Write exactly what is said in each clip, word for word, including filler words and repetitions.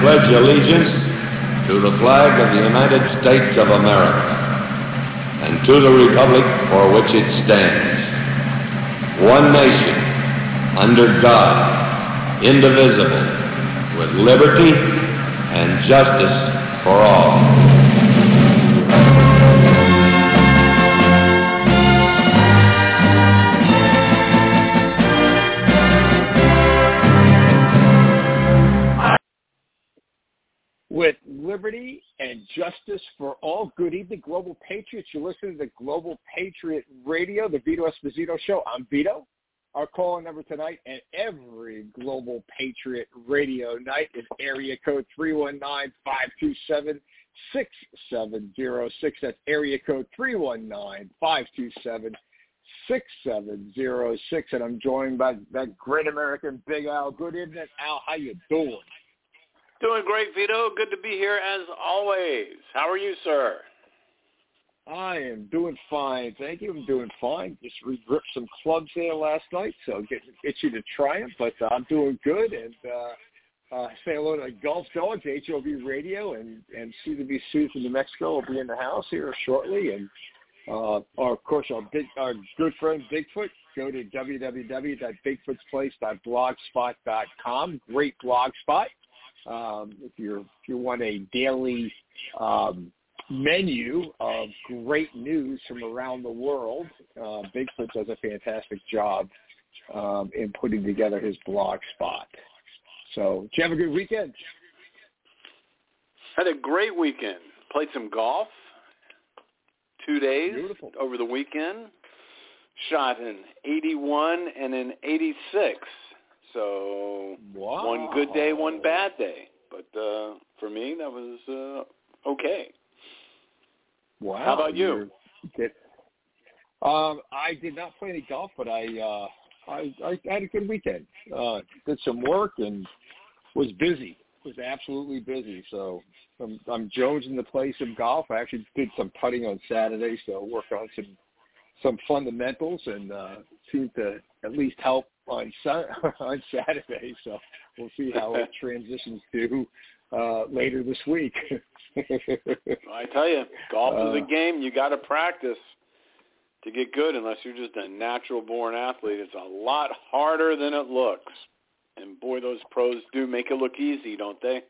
pledge allegiance to the flag of the United States of America and to the republic for which it stands, one nation, under God, indivisible, with liberty and justice for all. With liberty and justice for all. Good evening, Global Patriots. You're listening to the Global Patriot Radio, the Vito Esposito Show. I'm Vito. Our call number tonight and every Global Patriot Radio night is area code three one nine, five two seven, six seven zero six. That's area code three one nine, five two seven, six seven zero six. And I'm joined by that great American Big Al. Good evening, Al. How you doing? Doing great, Vito. Good to be here as always. How are you, sir? I am doing fine. Thank you. I'm doing fine. Just re-gripped some clubs there last night, so get itchy to try them. But uh, I'm doing good. And uh, uh, say hello to Gulf Dogs, H O V Radio, and, and soon to be Sue from New Mexico will be in the house here shortly. And, uh, our, of course, our, big, our good friend Bigfoot. Go to w w w dot bigfoots place dot blogspot dot com. Great blog spot. Um, if you if you want a daily um, menu of great news from around the world, uh, Bigfoot does a fantastic job um, in putting together his blog spot. So, did you have a good weekend? Had a great weekend. Played some golf. Two days Beautiful. Over the weekend. Shot an eighty-one and an eighty-six. So wow. One good day, one bad day. But uh, for me, that was uh, okay. Wow. How about you? Did, um, I did not play any golf, but I uh, I, I had a good weekend. Uh, did some work and was busy. Was absolutely busy. So I'm, I'm jonesing the place of golf. I actually did some putting on Saturday, so worked on some some fundamentals and uh, seemed to at least help on sun- on Saturday, so we'll see how it transitions to uh, later this week. I tell you, golf uh, is a game you got to practice to get good. Unless you're just a natural-born athlete, it's a lot harder than it looks. And boy, those pros do make it look easy, don't they?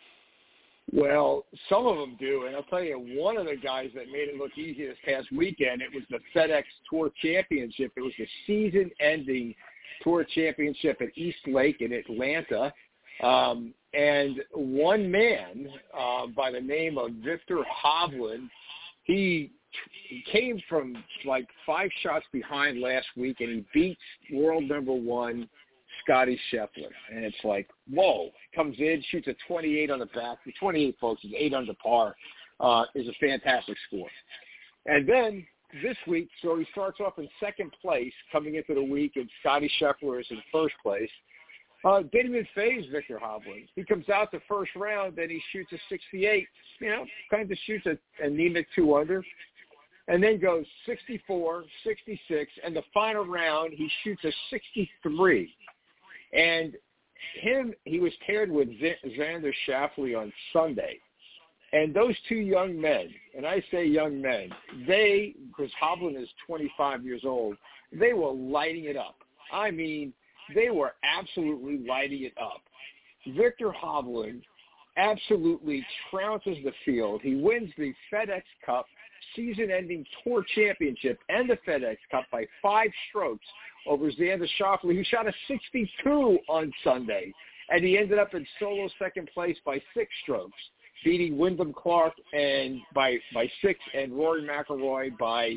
Well, some of them do, and I'll tell you, one of the guys that made it look easy this past weekend, it was the FedEx Tour Championship. It was the season-ending Tour Championship at East Lake in Atlanta. Um, and one man uh, by the name of Viktor Hovland, he, he came from like five shots behind last week, and he beats world number one Scotty Scheffler. And it's like, whoa, comes in, shoots a twenty-eight on the back. The twenty-eight, folks, is eight under par, uh, is a fantastic score. And then this week, so he starts off in second place coming into the week, and Scotty Scheffler is in first place. Uh, didn't even phase Viktor Hovland. He comes out the first round, and he shoots a sixty-eight, you know, kind of shoots a anemic two under, and then goes sixty-four, sixty-six, and the final round, he shoots a sixty-three. And him, he was paired with Z- Xander Schauffele on Sunday. And those two young men, and I say young men, they, because Hovland is twenty-five years old, they were lighting it up. I mean, they were absolutely lighting it up. Viktor Hovland absolutely trounces the field. He wins the FedEx Cup season-ending Tour Championship and the FedEx Cup by five strokes over Xander Schauffele, who shot a sixty-two on Sunday, and he ended up in solo second place by six strokes, beating Wyndham Clark and by by six and Rory McIlroy by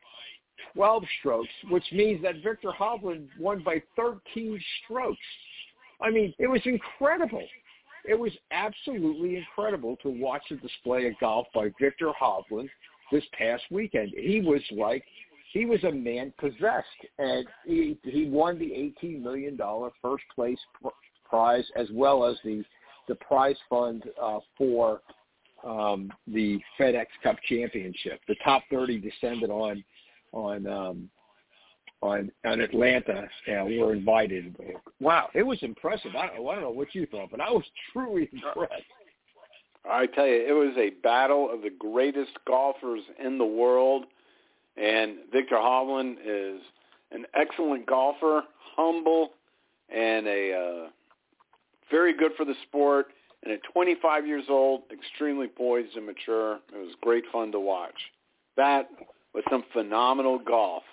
twelve strokes, which means that Viktor Hovland won by thirteen strokes. I mean, it was incredible. It was absolutely incredible to watch the display of golf by Viktor Hovland this past weekend. He was like, he was a man possessed, and he he won the eighteen million dollars first place pr- prize as well as the the prize fund uh, for um, the FedEx Cup Championship. The top thirty descended on on um, on on Atlanta. Yeah, we're invited. Wow, it was impressive. I don't, I don't know what you thought, but I was truly impressed. I tell you, it was a battle of the greatest golfers in the world, and Viktor Hovland is an excellent golfer, humble, and a uh, very good for the sport. And at twenty-five years old, extremely poised and mature. It was great fun to watch. That was some phenomenal golf,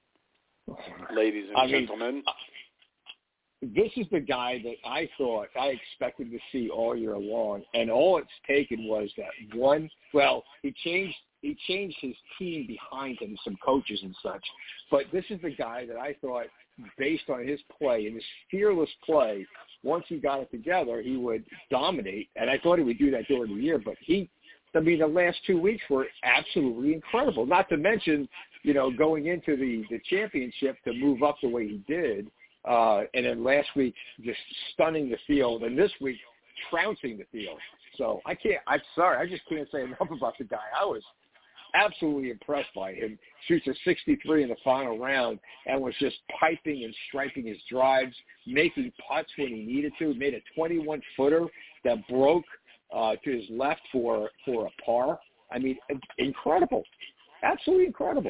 ladies and I gentlemen. Mean, this is the guy that I thought I expected to see all year long, and all it's taken was that one. Well, he changed he changed his team behind him, some coaches and such. But this is the guy that I thought, based on his play and his fearless play, once he got it together, he would dominate. And I thought he would do that during the year. But he, I mean, the last two weeks were absolutely incredible. Not to mention, you know, going into the, the championship to move up the way he did. Uh, and then last week, just stunning the field. And this week, trouncing the field. So I can't, I'm sorry, I just can't say enough about the guy. I was absolutely impressed by him. Shoots a sixty-three in the final round and was just piping and striping his drives, making putts when he needed to. He made a twenty-one footer that broke uh, to his left for, for a par. I mean, incredible. Absolutely incredible.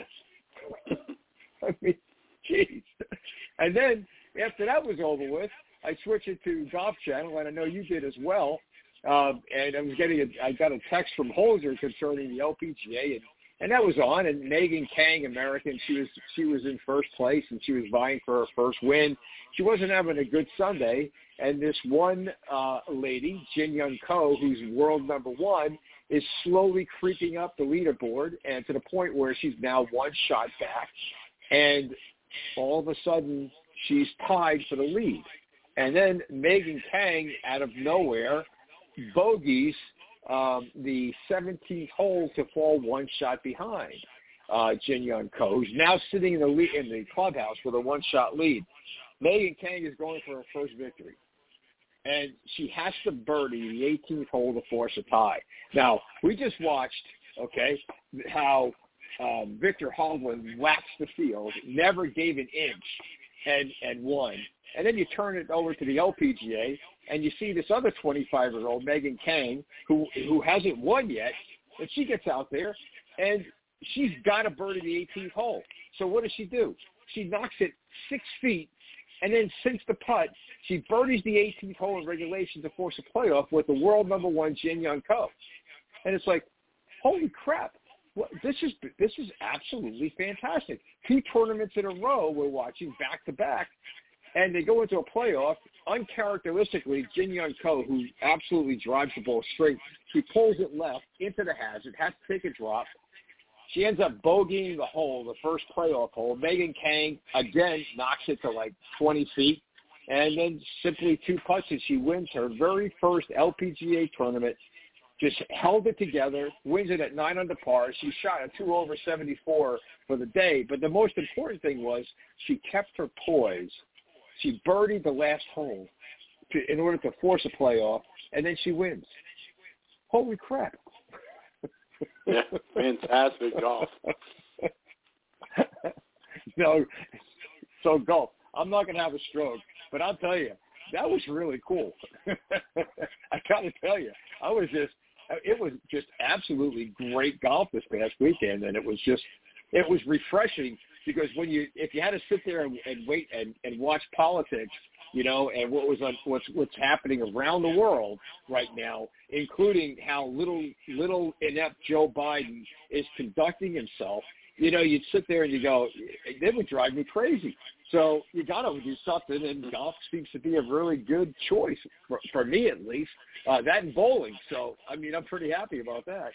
I mean, jeez. And then after that was over with, I switched it to Golf Channel, and I know you did as well. Um, and I was getting a, I got a text from Holzer concerning the L P G A, and, and that was on. And Megan Kang, American, she was she was in first place, and she was vying for her first win. She wasn't having a good Sunday, and this one uh, lady, Jin Young Ko, who's world number one, is slowly creeping up the leaderboard, and to the point where she's now one shot back, and all of a sudden she's tied for the lead. And then Megan Kang, out of nowhere, bogeys um, the seventeenth hole to fall one shot behind uh, Jin Young Ko, who's now sitting in the lead, in the clubhouse with a one-shot lead. Megan Kang is going for her first victory, and she has to birdie the eighteenth hole to force a tie. Now, we just watched, okay, how um, Viktor Hovland waxed the field, never gave an inch, and, and won. And then you turn it over to the L P G A, and you see this other twenty-five-year-old, Megan Kang, who who hasn't won yet, and she gets out there, and she's got to birdie the eighteenth hole. So what does she do? She knocks it six feet, and then sinks the putt. She birdies the eighteenth hole in regulation to force a playoff with the world number one, Jin Young Ko. And it's like, holy crap. Well, this is this is absolutely fantastic. Two tournaments in a row we're watching back-to-back, and they go into a playoff. Uncharacteristically, Jin Young Ko, who absolutely drives the ball straight, she pulls it left into the hazard, has to take a drop. She ends up bogeying the hole, the first playoff hole. Megan Kang, again, knocks it to like twenty feet, and then simply two putts, and she wins her very first L P G A tournament. Just held it together, wins it at nine under par. She shot a two over seventy-four for the day, but the most important thing was she kept her poise. She birdied the last hole to, in order to force a playoff, and then she wins. Holy crap. Yeah, fantastic golf. No, so golf. I'm not going to have a stroke, but I'll tell you, that was really cool. I got to tell you, I was just, it was just absolutely great golf this past weekend, and it was just, it was refreshing because when you, if you had to sit there and, and wait and, and watch politics, you know, and what was on, what's what's happening around the world right now, including how little little inept Joe Biden is conducting himself, you know, you'd sit there and you go, they would drive me crazy. So you got to do something, and golf seems to be a really good choice for, for me, at least. Uh, that and bowling. So I mean, I'm pretty happy about that.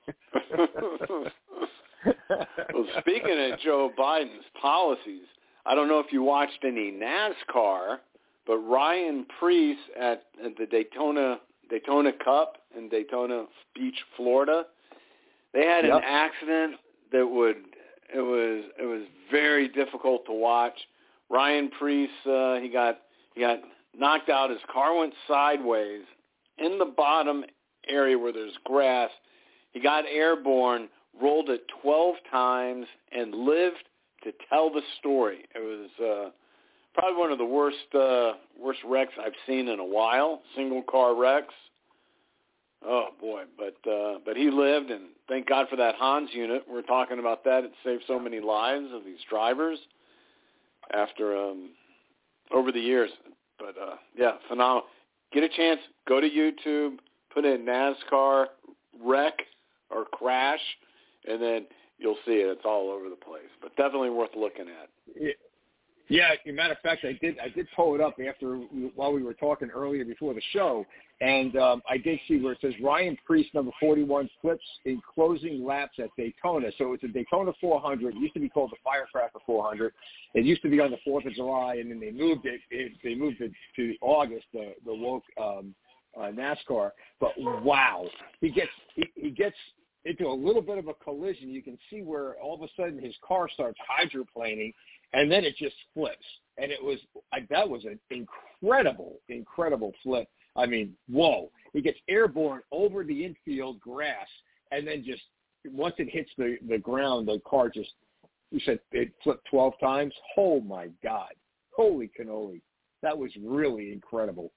Well, speaking of Joe Biden's policies, I don't know if you watched any NASCAR, but Ryan Preece at, at the Daytona Daytona Cup in Daytona Beach, Florida, they had yep. an accident that would it was it was very difficult to watch. Ryan Preece, uh, he got he got knocked out. His car went sideways in the bottom area where there's grass. He got airborne, rolled it twelve times, and lived to tell the story. It was uh, probably one of the worst uh, worst wrecks I've seen in a while. Single car wrecks. Oh boy, but uh, but he lived, and thank God for that Hans unit. We're talking about that. It saved so many lives of these drivers after um, over the years. But uh, yeah, phenomenal. Get a chance, go to YouTube, put in NASCAR wreck or crash, and then you'll see it. It's all over the place, but definitely worth looking at. Yeah. Yeah, as a matter of fact, I did I did pull it up after while we were talking earlier before the show, and um, I did see where it says Ryan Preece, number forty-one, flips in closing laps at Daytona. So it's a Daytona four hundred. It used to be called the Firecracker four hundred. It used to be on the fourth of July, and then they moved it. it they moved it to August, the the woke um, uh, NASCAR. But wow, he gets he, he gets into a little bit of a collision. You can see where all of a sudden his car starts hydroplaning. And then it just flips, and it was I, that was an incredible, incredible flip. I mean, whoa! He gets airborne over the infield grass, and then just once it hits the, the ground, the car just you said it flipped twelve times. Oh my God! Holy cannoli! That was really incredible.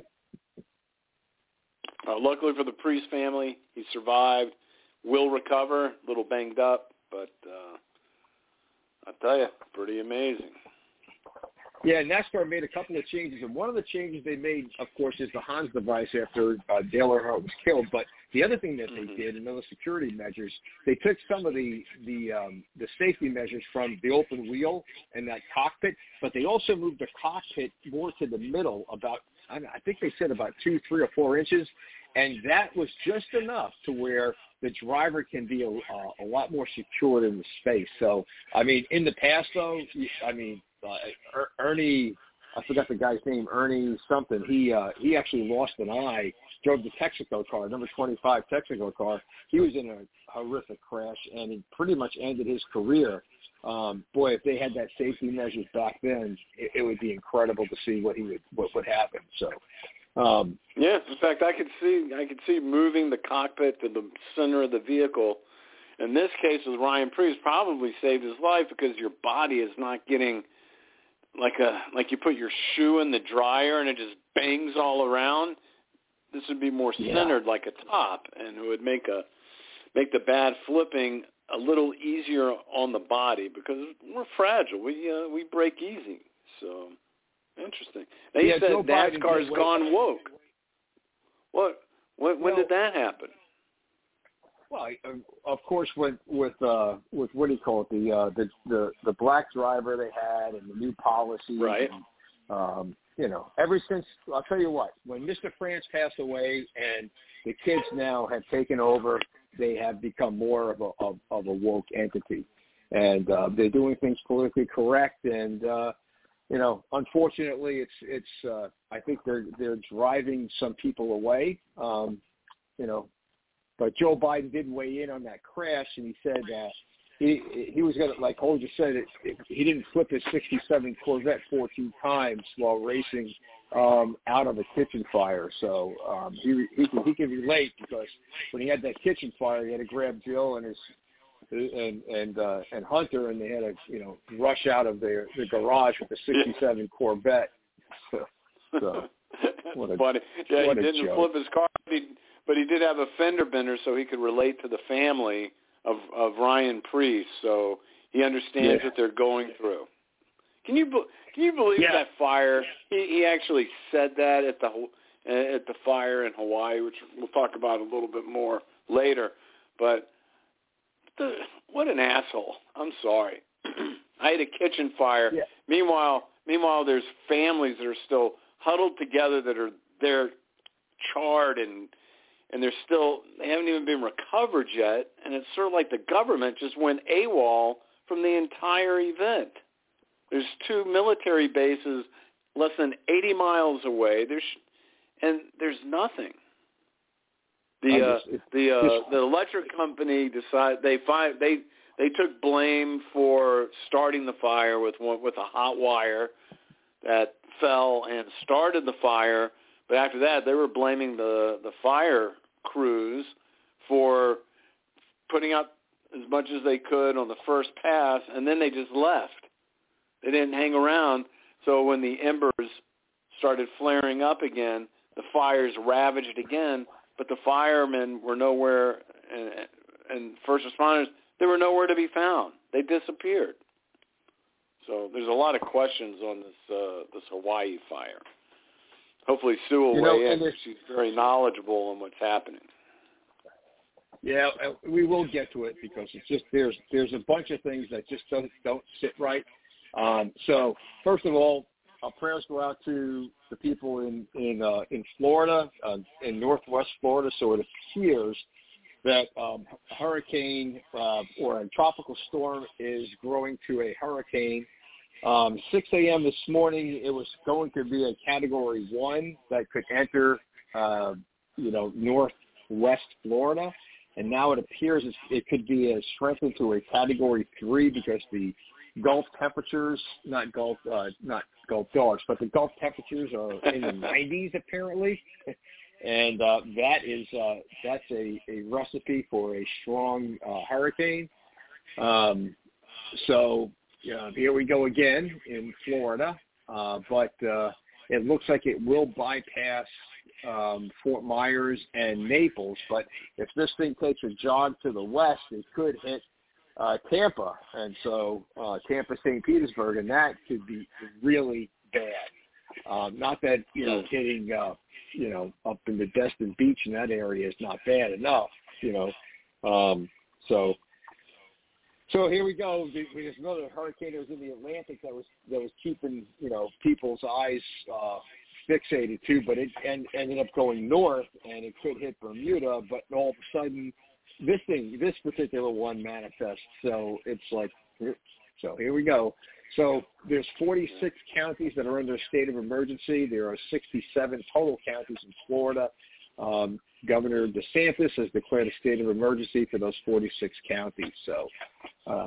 uh, luckily for the Preece family, he survived. Will recover, a little banged up, but. Uh... I tell you, pretty amazing. Yeah, NASCAR made a couple of changes, and one of the changes they made, of course, is the Hans device after uh, Dale Earnhardt was killed. But the other thing that they mm-hmm. did, another security measures, they took some of the the um, the safety measures from the open wheel and that cockpit, but they also moved the cockpit more to the middle, about I, don't know, I think they said about two, three, or four inches, and that was just enough to where the driver can be a, uh, a lot more secured in the space. So, I mean, in the past, though, I mean, uh, er- Ernie, I forgot the guy's name, Ernie something. He uh, he actually lost an eye, drove the Texaco car, number twenty-five Texaco car. He was in a horrific crash, and it pretty much ended his career. Um, boy, if they had that safety measures back then, it, it would be incredible to see what he would what would happen. So. Um, yeah, in fact, I could see I could see moving the cockpit to the center of the vehicle. In this case, with Ryan Preece, probably saved his life because your body is not getting like a like you put your shoe in the dryer and it just bangs all around. This would be more centered, yeah. like a top, and it would make a make the bad flipping a little easier on the body because we're fragile. We uh, we break easy, so. Interesting. Now you yeah, said Joe NASCAR's gone woke. What? When, when well, did that happen? Well, of course, with with uh, with what do you call it? The uh, the the the black driver they had and the new policy. Right. And, um, you know, ever since I'll tell you what, when Mister France passed away and the kids now have taken over, they have become more of a of, of a woke entity, and uh, they're doing things politically correct and. Uh, You know, unfortunately, it's it's. Uh, I think they're they're driving some people away. Um, you know, but Joe Biden did weigh in on that crash, and he said uh, he he was gonna, like Holger said, it, it, he didn't flip his sixty-seven Corvette fourteen times while racing um, out of a kitchen fire. So um, he he can, he can relate because when he had that kitchen fire, he had to grab Jill and his. and and uh, and Hunter, and they had to you know rush out of their the garage with the sixty-seven Corvette. So, so what a, Funny. Yeah, what he a didn't joke. flip his car, but he, but he did have a fender bender, so he could relate to the family of of Ryan Preece. So he understands Yeah. what they're going through. Can you can you believe Yeah. that fire? He he actually said that at the at the fire in Hawaii, which we'll talk about a little bit more later, but. The, what an asshole! I'm sorry. I had a kitchen fire. Yeah. Meanwhile, meanwhile, there's families that are still huddled together that are they're charred and and they're still they haven't even been recovered yet. And it's sort of like the government just went AWOL from the entire event. There's two military bases less than eighty miles away. There's and there's nothing. The uh, the uh, the electric company decided they find they they took blame for starting the fire with one, with a hot wire that fell and started the fire. But after that, they were blaming the the fire crews for putting out as much as they could on the first pass, and then they just left. They didn't hang around. So when the embers started flaring up again, the fires ravaged again, but the firemen were nowhere, and, and first responders, they were nowhere to be found. They disappeared. So there's a lot of questions on this uh, this Hawaii fire. Hopefully Sue will you know, weigh in because she's very knowledgeable on what's happening. Yeah, we will get to it because it's just there's there's a bunch of things that just don't don't sit right. Um, so first of all, our prayers go out to the people in in uh, in Florida, uh, in Northwest Florida. So it appears that um, a hurricane uh, or a tropical storm is growing to a hurricane. Um, six a.m. this morning, it was going to be a Category one that could enter, uh, you know, northwest Florida. And now it appears it could be a strengthened to a Category three because the Gulf temperatures, not Gulf, uh, not Gulf dogs, but the Gulf temperatures are in the nineties apparently. And uh, that is uh, that's a, a recipe for a strong uh, hurricane. Um, so uh, here we go again in Florida, uh, but uh, it looks like it will bypass um, Fort Myers and Naples. But if this thing takes a jog to the west, it could hit uh, Tampa, and so uh, Tampa, Saint Petersburg, and that could be really bad. Um, not that, you know, hitting, uh, you know, up in the Destin Beach in that area is not bad enough, you know. Um, so, so here we go. There's another hurricane that was in the Atlantic that was that was keeping, you know, people's eyes uh, fixated too, but it and, ended up going north, and it could hit Bermuda. But all of a sudden, this thing, this particular one manifests. So it's like, so here we go. So there's forty-six counties that are under a state of emergency. There are sixty-seven total counties in Florida. Um, Governor DeSantis has declared a state of emergency for those forty-six counties. So um,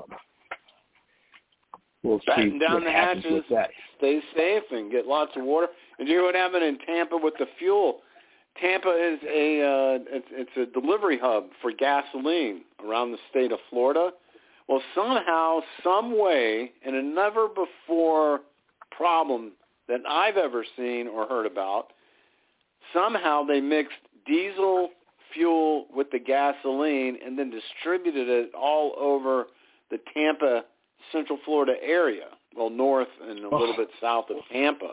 we'll Batten see down what the happens hatches, with that. Stay safe, and get lots of water. And do you know what happened in Tampa with the fuel? Tampa is a uh, it's, it's a delivery hub for gasoline around the state of Florida. Well, somehow, some way, in a never-before problem that I've ever seen or heard about, somehow they mixed diesel fuel with the gasoline and then distributed it all over the Tampa, Central Florida area, well, north and a little bit south of Tampa.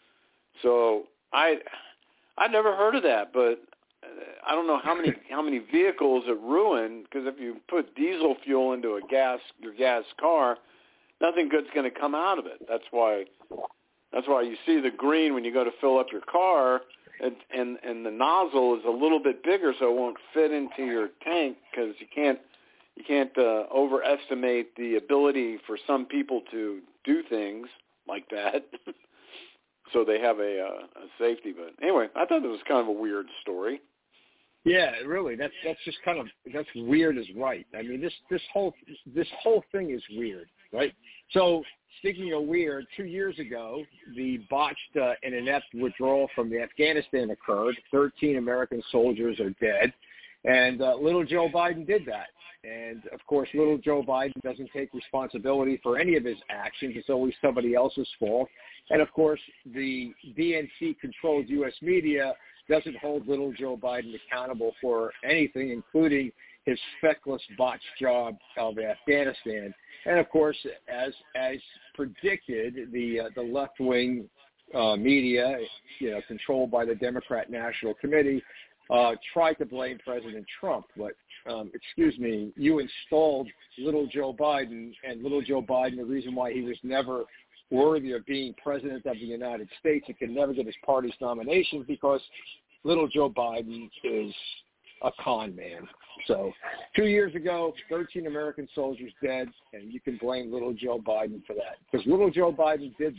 So I I'd never heard of that, but I don't know how many how many vehicles it ruined, because if you put diesel fuel into a gas your gas car, nothing good's going to come out of it. That's why that's why you see the green when you go to fill up your car, and and, and the nozzle is a little bit bigger, so it won't fit into your tank, because you can't you can't uh, overestimate the ability for some people to do things like that. So they have a, uh, a safety. But anyway, I thought it was kind of a weird story. Yeah, really. That's that's just kind of that's weird is right. I mean, this this whole this whole thing is weird, right? So speaking of weird, two years ago, the botched uh, and inept withdrawal from the Afghanistan occurred. Thirteen American soldiers are dead, and uh, little Joe Biden did that. And of course, little Joe Biden doesn't take responsibility for any of his actions. It's always somebody else's fault. And of course, the D N C-controlled U S media doesn't hold little Joe Biden accountable for anything, including his feckless botched job of Afghanistan. And of course, as as predicted, the uh, the left-wing uh, media, you know, controlled by the Democrat National Committee, uh, tried to blame President Trump. But um, excuse me, you installed little Joe Biden, and little Joe Biden, the reason why he was never worthy of being president of the United States and can never get his party's nomination, because little Joe Biden is a con man. So two years ago, thirteen American soldiers dead, and you can blame little Joe Biden for that, because little Joe Biden did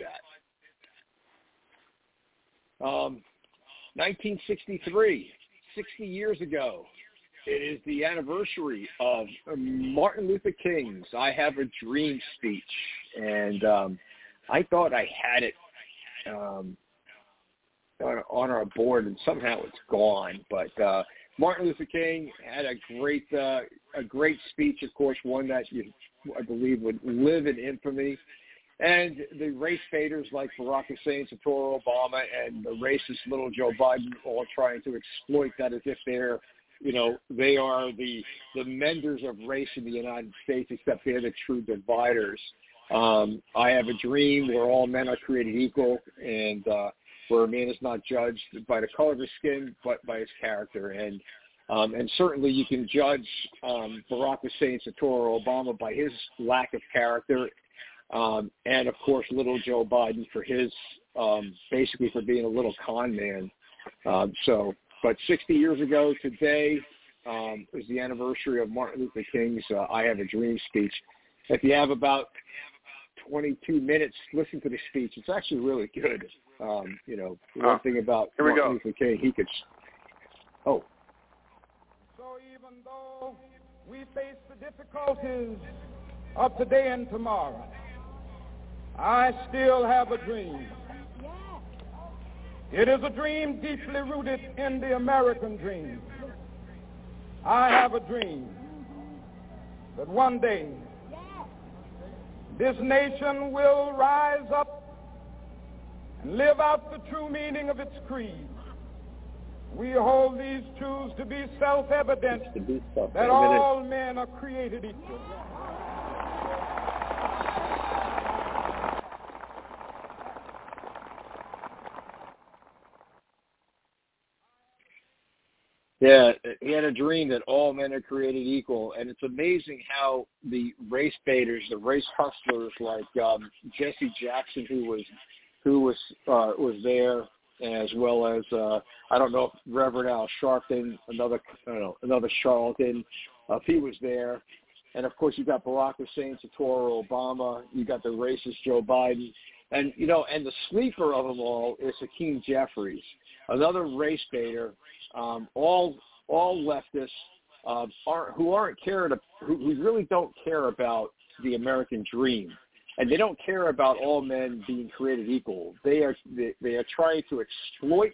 that. Um, nineteen sixty-three, sixty years ago, it is the anniversary of Martin Luther King's I Have a Dream speech, and um, I thought I had it um, on, on our board, and somehow it's gone. But uh, Martin Luther King had a great uh, a great speech, of course, one that you, I believe would live in infamy. And the race baiters like Barack Hussein, Satoru Obama, and the racist little Joe Biden all trying to exploit that as if they're, you know, they are the the menders of race in the United States, except they're the true dividers. Um, I have a dream where all men are created equal, and uh, where a man is not judged by the color of his skin, but by his character. And um, and certainly you can judge um, Barack Hussein, Satoru Obama by his lack of character. Um, and, of course, little Joe Biden for his um, basically for being a little con man. Um, so, but sixty years ago today um, was the anniversary of Martin Luther King's uh, I Have a Dream speech. If you have about twenty-two minutes, listen to the speech. It's actually really good. Um, you know, one uh, thing about Martin go. Luther King, he could – oh. So even though we face the difficulties of today and tomorrow, I still have a dream. It is a dream deeply rooted in the American dream. I have a dream that one day this nation will rise up and live out the true meaning of its creed. We hold these truths to be self-evident, to be self-evident. that all men are created equal. Yeah, he had a dream that all men are created equal, and it's amazing how the race baiters, the race hustlers, like um, Jesse Jackson, who was who was uh, was there, as well as uh, I don't know if Reverend Al Sharpton, another I don't know, another charlatan, uh, if he was there, and of course you got Barack Hussein, Satoru Obama, you got the racist Joe Biden, and you know, and the sleeper of them all is Hakeem Jeffries, another race baiter. Um, all all leftists uh, are who aren't care to, who, who really don't care about the American dream, and they don't care about all men being created equal. They are they, they are trying to exploit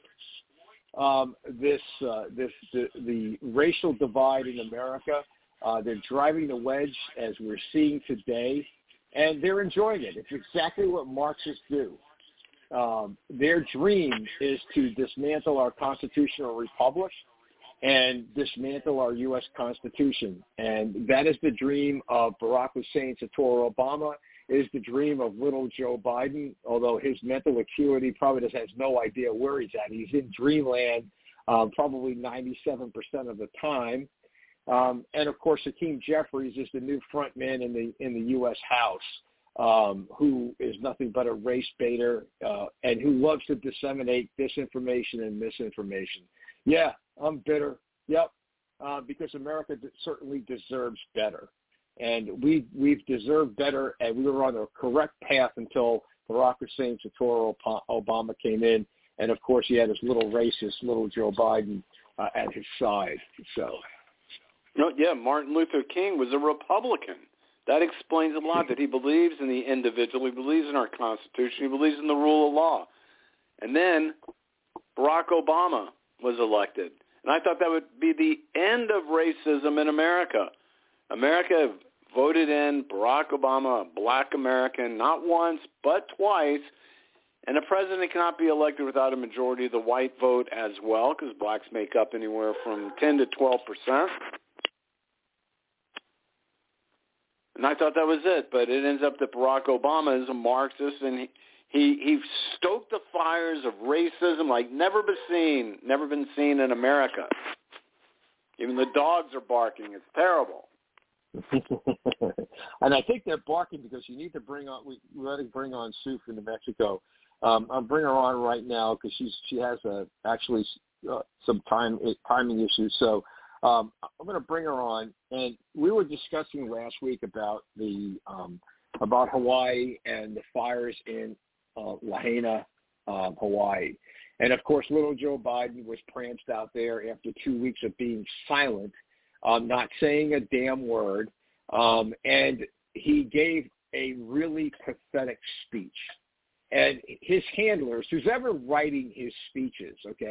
um, this uh, this the, the racial divide in America. Uh, they're driving the wedge, as we're seeing today, and they're enjoying it. It's exactly what Marxists do. Um, their dream is to dismantle our constitutional republic and dismantle our U S Constitution. And that is the dream of Barack Hussein, Satoru Obama. It is the dream of little Joe Biden, although his mental acuity probably just has no idea where he's at. He's in dreamland um, probably ninety-seven percent of the time. Um, and, of course, Hakeem Jeffries is the new front man in the in the U S House. Um, who is nothing but a race baiter uh, and who loves to disseminate disinformation and misinformation. Yeah, I'm bitter. Yep, uh, because America certainly deserves better. And we, we've deserved better, and we were on the correct path until Barack Hussein, Satoru Obama came in. And, of course, he had his little racist, little Joe Biden uh, at his side. So, no, yeah, Martin Luther King was a Republican. That explains a lot, that he believes in the individual, he believes in our Constitution, he believes in the rule of law. And then Barack Obama was elected. And I thought that would be the end of racism in America. America voted in Barack Obama, a black American, not once, but twice. And a president cannot be elected without a majority of the white vote as well, because blacks make up anywhere from ten to twelve percent. And I thought that was it, but it ends up that Barack Obama is a Marxist, and he, he he stoked the fires of racism like never been seen, never been seen in America. Even the dogs are barking. It's terrible. And I think they're barking because you need to bring on. We we got to bring on Sue from New Mexico. Um, I'll bring her on right now because she's she has a actually uh, some time timing issues. So. Um, I'm going to bring her on, and we were discussing last week about the um, about Hawaii and the fires in uh, Lahaina, um, Hawaii, and of course, little Joe Biden was pranced out there after two weeks of being silent, um, not saying a damn word, um, and he gave a really pathetic speech. And his handlers, who's ever writing his speeches, okay,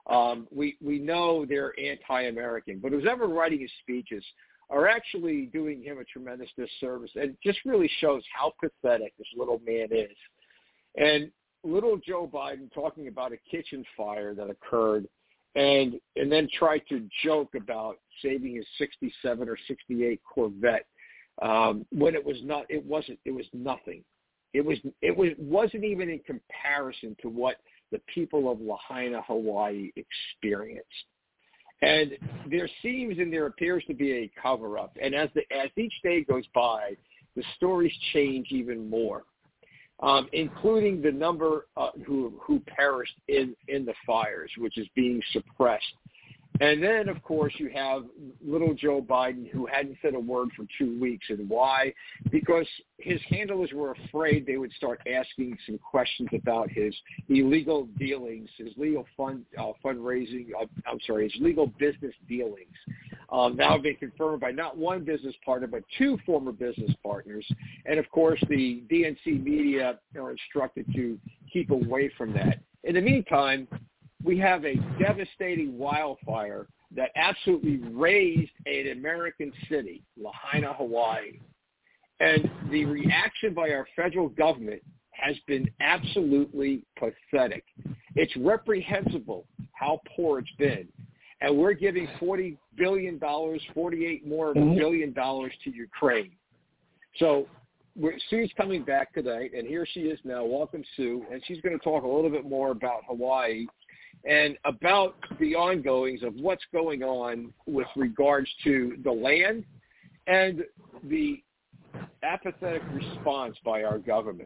Um, we, we know they're anti-American, but whoever writing his speeches are actually doing him a tremendous disservice, and just really shows how pathetic this little man is. And little Joe Biden talking about a kitchen fire that occurred, and and then tried to joke about saving his sixty-seven or sixty-eight Corvette um, when it was not. It wasn't. It was nothing. It was. It was wasn't even in comparison to what the people of Lahaina, Hawaii experienced. And there seems and there appears to be a cover-up. And as the as each day goes by, the stories change even more, um, including the number uh, who who perished in, in the fires, which is being suppressed. And then, of course, you have little Joe Biden, who hadn't said a word for two weeks. And why? Because his handlers were afraid they would start asking some questions about his illegal dealings, his legal fund uh, fundraising, uh, I'm sorry, his legal business dealings. Um, now have been confirmed by not one business partner, but two former business partners. And, of course, the D N C media are instructed to keep away from that. In the meantime, we have a devastating wildfire that absolutely razed an American city, Lahaina, Hawaii. And the reaction by our federal government has been absolutely pathetic. It's reprehensible how poor it's been. And we're giving forty billion dollars, forty-eight more billion dollars to Ukraine. So we're, Sue's coming back tonight, and here she is now. Welcome, Sue. And she's going to talk a little bit more about Hawaii and about the ongoings of what's going on with regards to the land and the apathetic response by our government.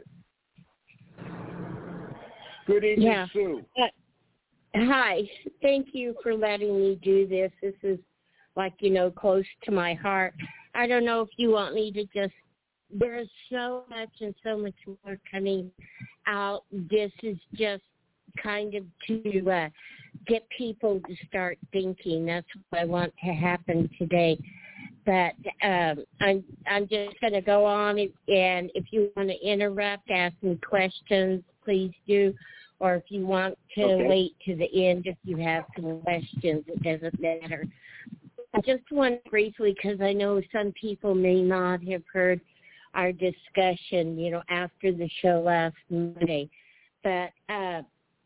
Good evening, yeah. Sue. Uh, hi. Thank you for letting me do this. This is, like, you know, close to my heart. I don't know if you want me to just, there's so much and so much more coming out. This is just kind of to uh, get people to start thinking. That's what I want to happen today. But um, I'm I'm just going to go on, and if you want to interrupt, ask me questions, please do. Or if you want to okay. wait to the end if you have some questions, it doesn't matter. I just want briefly, because I know some people may not have heard our discussion, you know, after the show last Monday. But uh,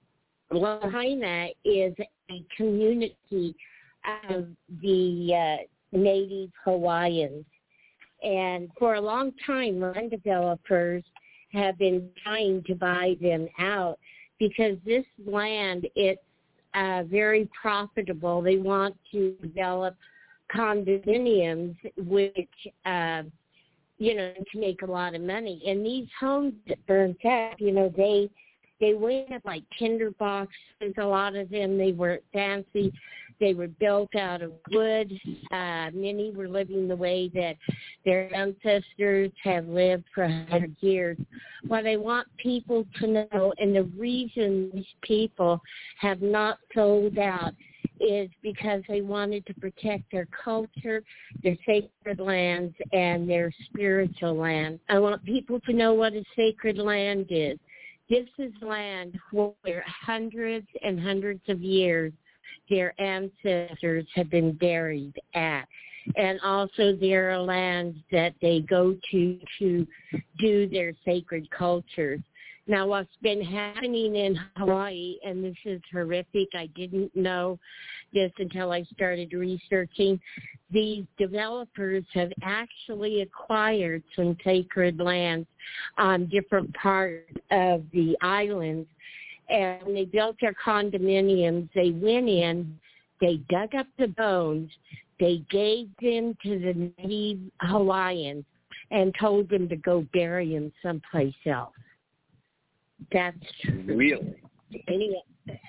Lahaina is a community of the uh, native Hawaiians. And for a long time, land developers have been trying to buy them out because this land, it's uh, very profitable. They want to develop condominiums, which, uh, you know, to make a lot of money. And these homes that burnt up, you know, they They went up like tinder boxes, a lot of them. They weren't fancy. They were built out of wood. Uh, many were living the way that their ancestors have lived for a hundred years. What I want people to know, and the reason these people have not sold out, is because they wanted to protect their culture, their sacred lands, and their spiritual land. I want people to know what a sacred land is. This is land where hundreds and hundreds of years their ancestors have been buried at. And also there are lands that they go to to do their sacred cultures. Now, what's been happening in Hawaii, and this is horrific, I didn't know this until I started researching, these developers have actually acquired some sacred lands on different parts of the islands. And when they built their condominiums, they went in, they dug up the bones, they gave them to the native Hawaiians and told them to go bury them someplace else. That's really anyway.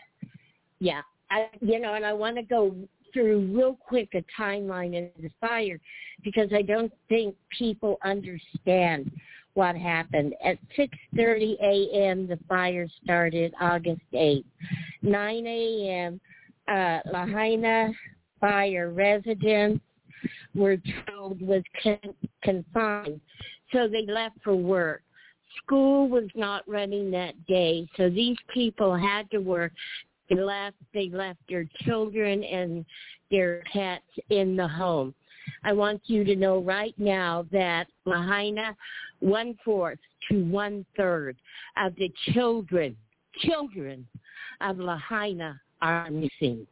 Yeah, I, you know, and I want to go through real quick a timeline of the fire because I don't think people understand what happened. At six thirty a.m., the fire started August eighth. nine a.m., uh, Lahaina fire residents were told was con- confined, so they left for work. School was not running that day, so these people had to work They left, they left their children and their pets in the home. I want you to know right now that Lahaina, one-fourth to one-third of the children, children of Lahaina are missing.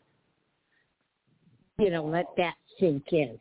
You know, let that sink in.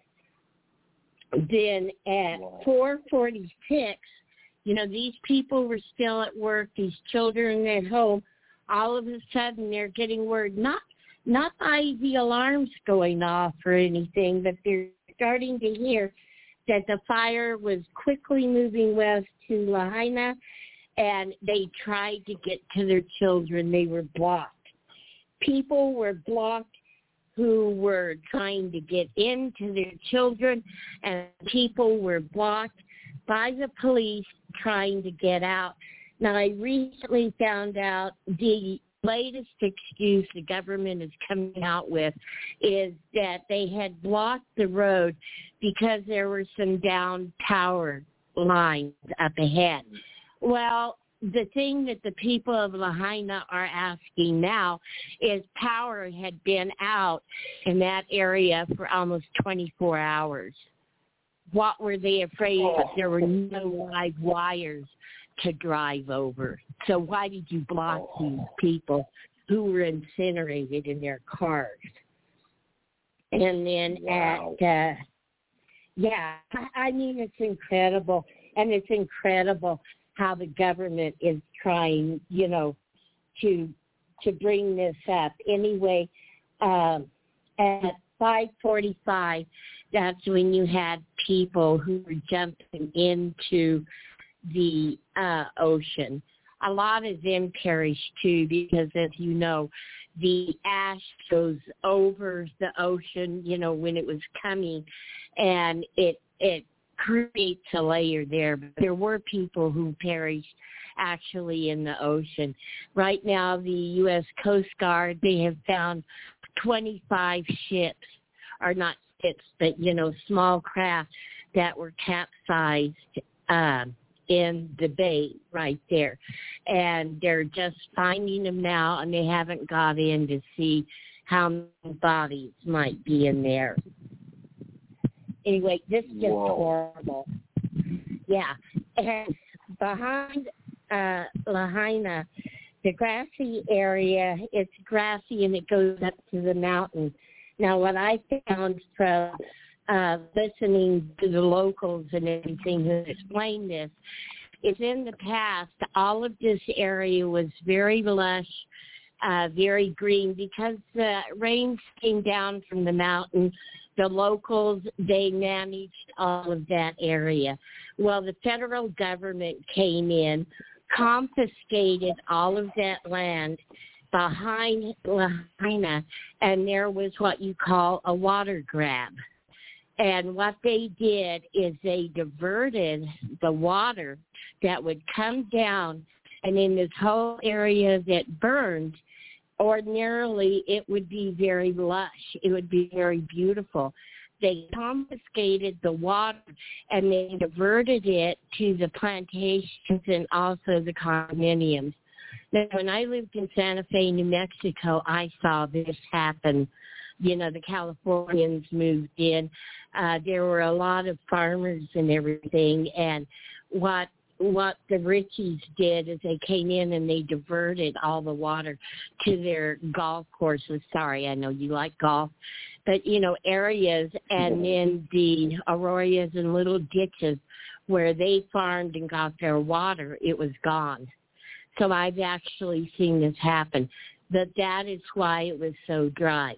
Then at four forty-six, you know, these people were still at work, these children at home. All of a sudden, they're getting word, not not by the alarms going off or anything, but they're starting to hear that the fire was quickly moving west to Lahaina, and they tried to get to their children. They were blocked. People were blocked who were trying to get into their children, and people were blocked by the police trying to get out. Now, I recently found out the latest excuse the government is coming out with is that they had blocked the road because there were some down power lines up ahead. Well, the thing that the people of Lahaina are asking now is power had been out in that area for almost twenty-four hours. What were they afraid of? There were no live wires to drive over. So why did you block these people who were incinerated in their cars? And then wow. at, uh, yeah, I mean, it's incredible. And it's incredible how the government is trying, you know, to to bring this up. Anyway, um, at five forty-five, that's when you had people who were jumping into the uh, ocean. A lot of them perished too because, as you know, the ash goes over the ocean, you know, when it was coming, and it it creates a layer there. But there were people who perished actually in the ocean. Right now, the U S Coast Guard, they have found twenty-five ships, or not ships, but, you know, small craft that were capsized um, in the bay right there. And they're just finding them now, and they haven't got in to see how many bodies might be in there. Anyway, this is just Whoa. horrible. Yeah. And behind uh, Lahaina, the grassy area, it's grassy and it goes up to the mountain. Now, what I found from uh, listening to the locals and everything who explained this is in the past, all of this area was very lush, uh, very green, because the rains came down from the mountain. The locals, they managed all of that area. Well, the federal government came in, confiscated all of that land behind Lahaina, and there was what you call a water grab. And what they did is they diverted the water that would come down, and in this whole area that burned, ordinarily it would be very lush. It would be very beautiful. They confiscated the water and they diverted it to the plantations and also the condominiums. Now, when I lived in Santa Fe, New Mexico, I saw this happen. You know, the Californians moved in. Uh, there were a lot of farmers and everything, and what what the Richies did is they came in and they diverted all the water to their golf courses. Sorry, I know you like golf, but, you know, areas, and then the arroyos and little ditches where they farmed and got their water, it was gone. So I've actually seen this happen. But that is why it was so dry.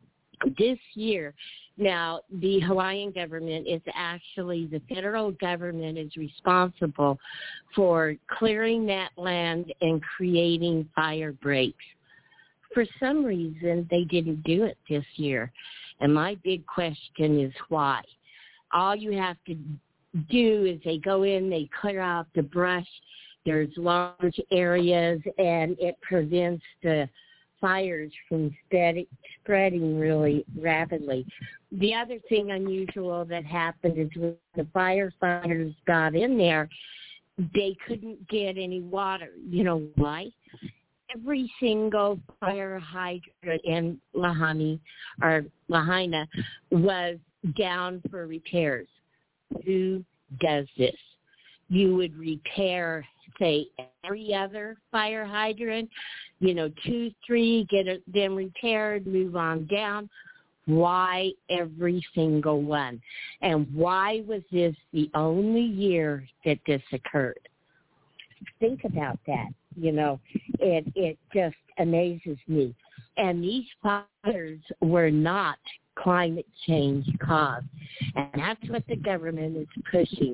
This year, now, the Hawaiian government is actually, the federal government is responsible for clearing that land and creating fire breaks. For some reason, they didn't do it this year. And my big question is why. All you have to do is they go in, they clear out the brush. There's large areas, and it prevents the fires from spreading, spreading really rapidly. The other thing unusual that happened is when the firefighters got in there, they couldn't get any water. You know why? every single fire hydrant in Lahaina or Lahaina was down for repairs. Who does this? You would repair, say, every other fire hydrant, you know, two, three, get it, them repaired, move on down. Why every single one? And why was this the only year that this occurred? Think about that. You know, it it just amazes me. And these fires were not climate change caused. And that's what the government is pushing.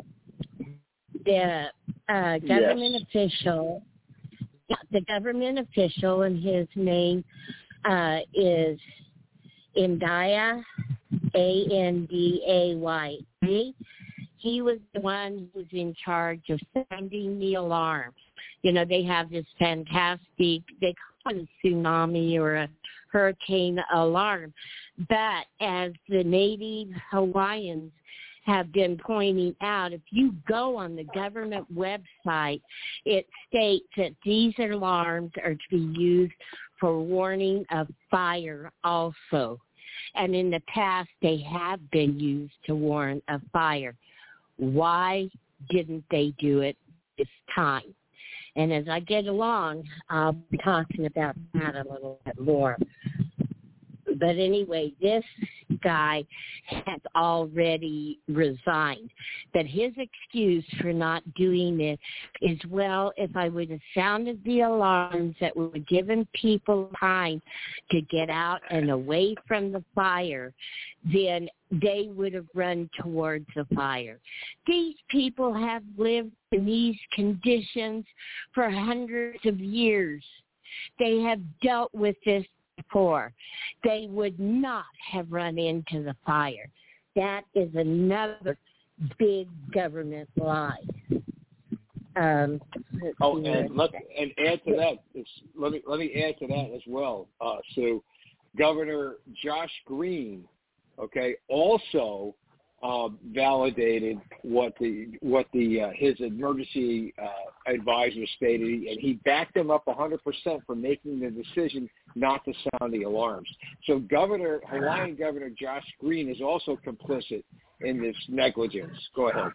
The uh, government yes. official, the government official, and his name uh, is Indaya, A N D A Y A. He was the one who's in charge of sounding the alarm. You know, they have this fantastic, they call it a tsunami or a hurricane alarm. But as the Native Hawaiians have been pointing out, if you go on the government website, it states that these alarms are to be used for warning of fire also. And in the past, they have been used to warn of fire. Why didn't they do it this time? And as I get along, I'll be talking about that a little bit more. But anyway, this guy has already resigned. But his excuse for not doing it is, well, if I would have sounded the alarms that would have given people time to get out and away from the fire, then they would have run towards the fire. These people have lived in these conditions for hundreds of years. They have dealt with this before. They would not have run into the fire. That is another big government lie. Um, oh, and let and add to that. Let me let me add to that as well. Uh, so, Governor Josh Green, okay, also uh, validated what the what the uh, his emergency uh, advisor stated, and he backed him up one hundred percent for making the decision not to sound the alarms. So Governor Hawaiian Governor Josh Green is also complicit in this negligence. Go ahead.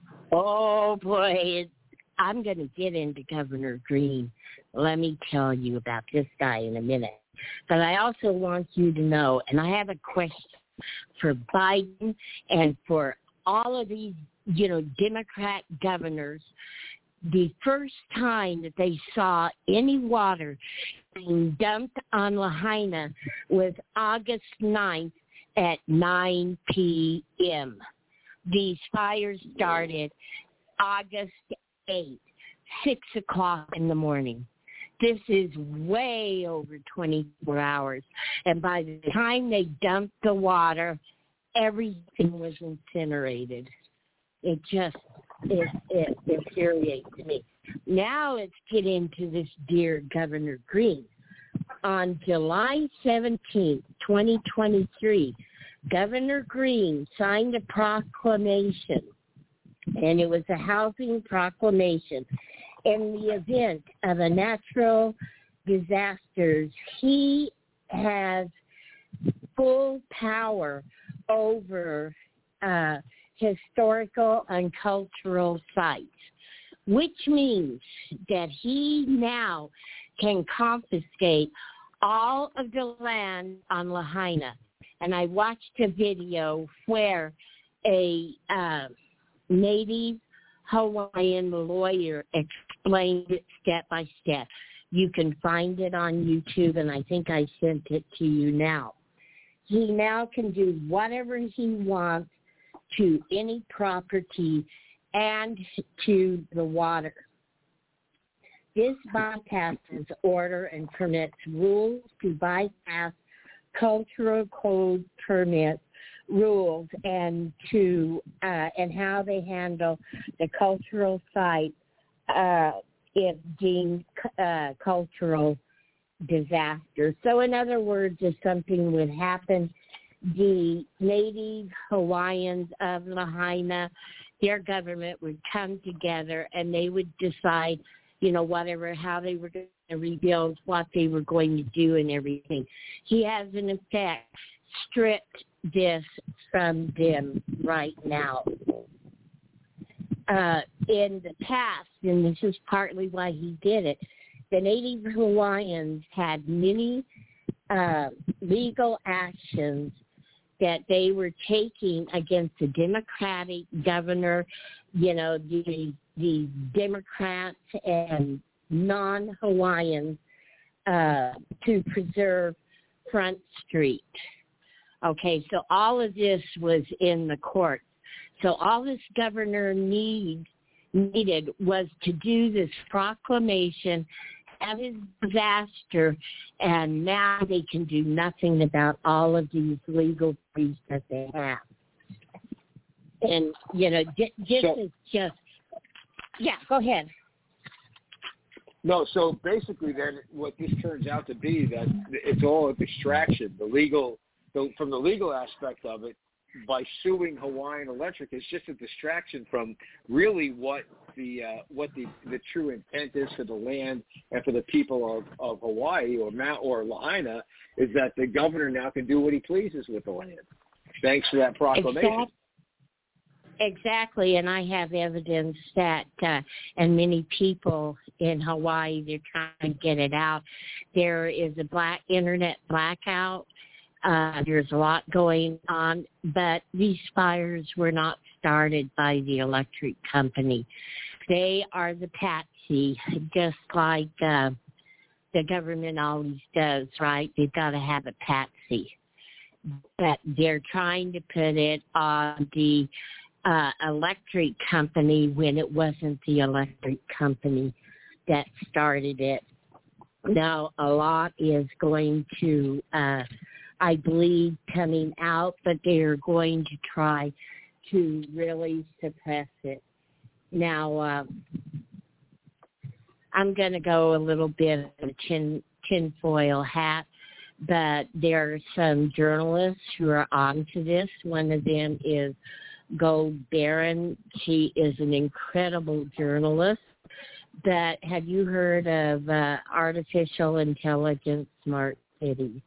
Oh boy, I'm going to get into Governor Green. Let me tell you about this guy in a minute. But I also want you to know, and I have a question for Biden and for all of these, you know, Democrat governors. The first time that they saw any water being dumped on Lahaina was August ninth at nine p.m. These fires started August eighth, six o'clock in the morning. This is way over twenty-four hours. And by the time they dumped the water, everything was incinerated. It just, it, it infuriates me. Now let's get into this dear Governor Green. On July seventeenth, twenty twenty-three, Governor Green signed a proclamation, and it was a housing proclamation. In the event of a natural disasters, he has full power over uh, historical and cultural sites, which means that he now can confiscate all of the land on Lahaina. And I watched a video where a uh, native Hawaiian lawyer explained it step by step. You can find it on YouTube, and I think I sent it to you now. He now can do whatever he wants to any property and to the water. This bypasses order and permits rules to bypass cultural code permits rules and to uh, and how they handle the cultural site uh, if deemed uh, cultural disaster. So in other words, if something would happen, the Native Hawaiians of Lahaina, their government would come together and they would decide, you know, whatever, how they were going to rebuild what they were going to do and everything. He has, in effect, stripped this from them right now. Uh, in the past, and this is partly why he did it, the Native Hawaiians had many uh, legal actions that they were taking against the Democratic governor, you know, the the Democrats and non-Hawaiians uh, to preserve Front Street. Okay, so all of this was in the court. So all this governor need, needed was to do this proclamation, have his disaster, and now they can do nothing about all of these legal fees that they have. And, you know, this So- is just, yeah, go ahead. No, so basically then what this turns out to be, that it's all a distraction. The legal, the, from the legal aspect of it, by suing Hawaiian Electric, it's just a distraction from really what the uh, what the, the true intent is for the land and for the people of, of Hawaii or Mount or Lahaina, is that the governor now can do what he pleases with the land. Thanks for that proclamation. Exactly. Exactly, and I have evidence that, uh, and many people in Hawaii, they're trying to get it out. There is a black internet blackout. Uh, there's a lot going on, but these fires were not started by the electric company. They are the patsy, just like uh, the government always does, right? They've got to have a patsy. But they're trying to put it on the uh, electric company when it wasn't the electric company that started it. Now, a lot is going to... Uh, I believe, coming out, but they are going to try to really suppress it. Now, uh, I'm going to go a little bit of a tin, tinfoil hat, but there are some journalists who are onto this. One of them is Gold Barron. She is an incredible journalist. But have you heard of uh, artificial intelligence smart cities?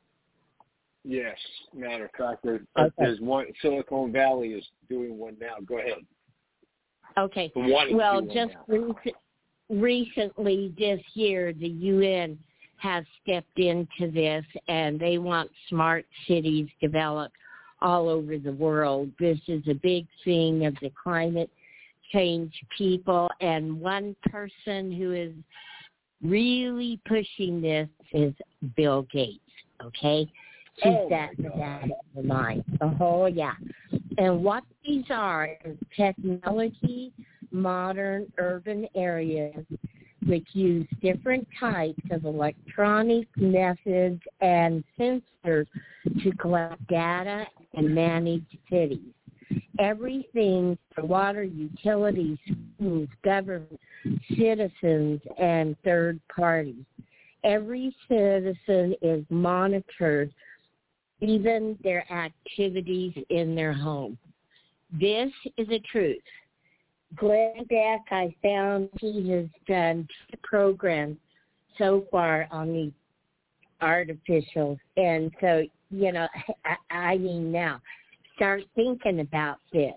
Yes, matter of fact, there, Okay. there's one. Silicon Valley is doing one now. Go ahead. Okay. Wanting Well, to do just one now. rec- recently this year, the U N has stepped into this, and they want smart cities developed all over the world. This is a big thing of the climate change people, and one person who is really pushing this is Bill Gates, okay? She's Oh, that my God. bad of the mind. Oh, yeah. And what these are is technology, modern urban areas which use different types of electronic methods and sensors to collect data and manage cities. Everything from water, utilities, schools, government, citizens, and third parties. Every citizen is monitored, even their activities in their home. This is a truth. Glenn Beck, I found he has done two programs so far on the artificial. And so, you know, I, I mean now, start thinking about this.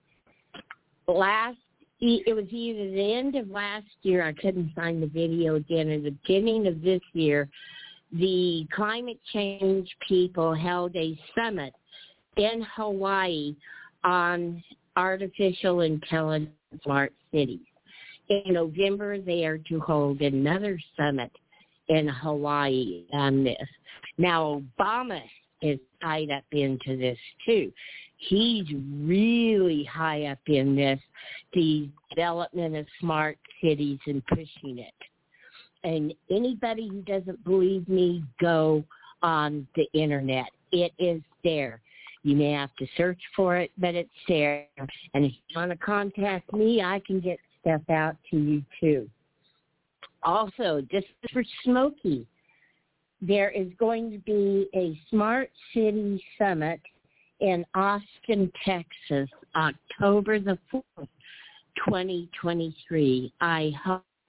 Last, it was either the end of last year, I couldn't find the video again, or the beginning of this year, the climate change people held a summit in Hawaii on artificial intelligence smart cities. In November, they are to hold another summit in Hawaii on this. Now, Obama is tied up into this too. He's really high up in this, the development of smart cities and pushing it. And anybody who doesn't believe me, go on the internet. It is there. You may have to search for it, but it's there. And if you want to contact me, I can get stuff out to you too. Also, just for Smokey, there is going to be a Smart City Summit in Austin, Texas, October the fourth, twenty twenty-three. I hope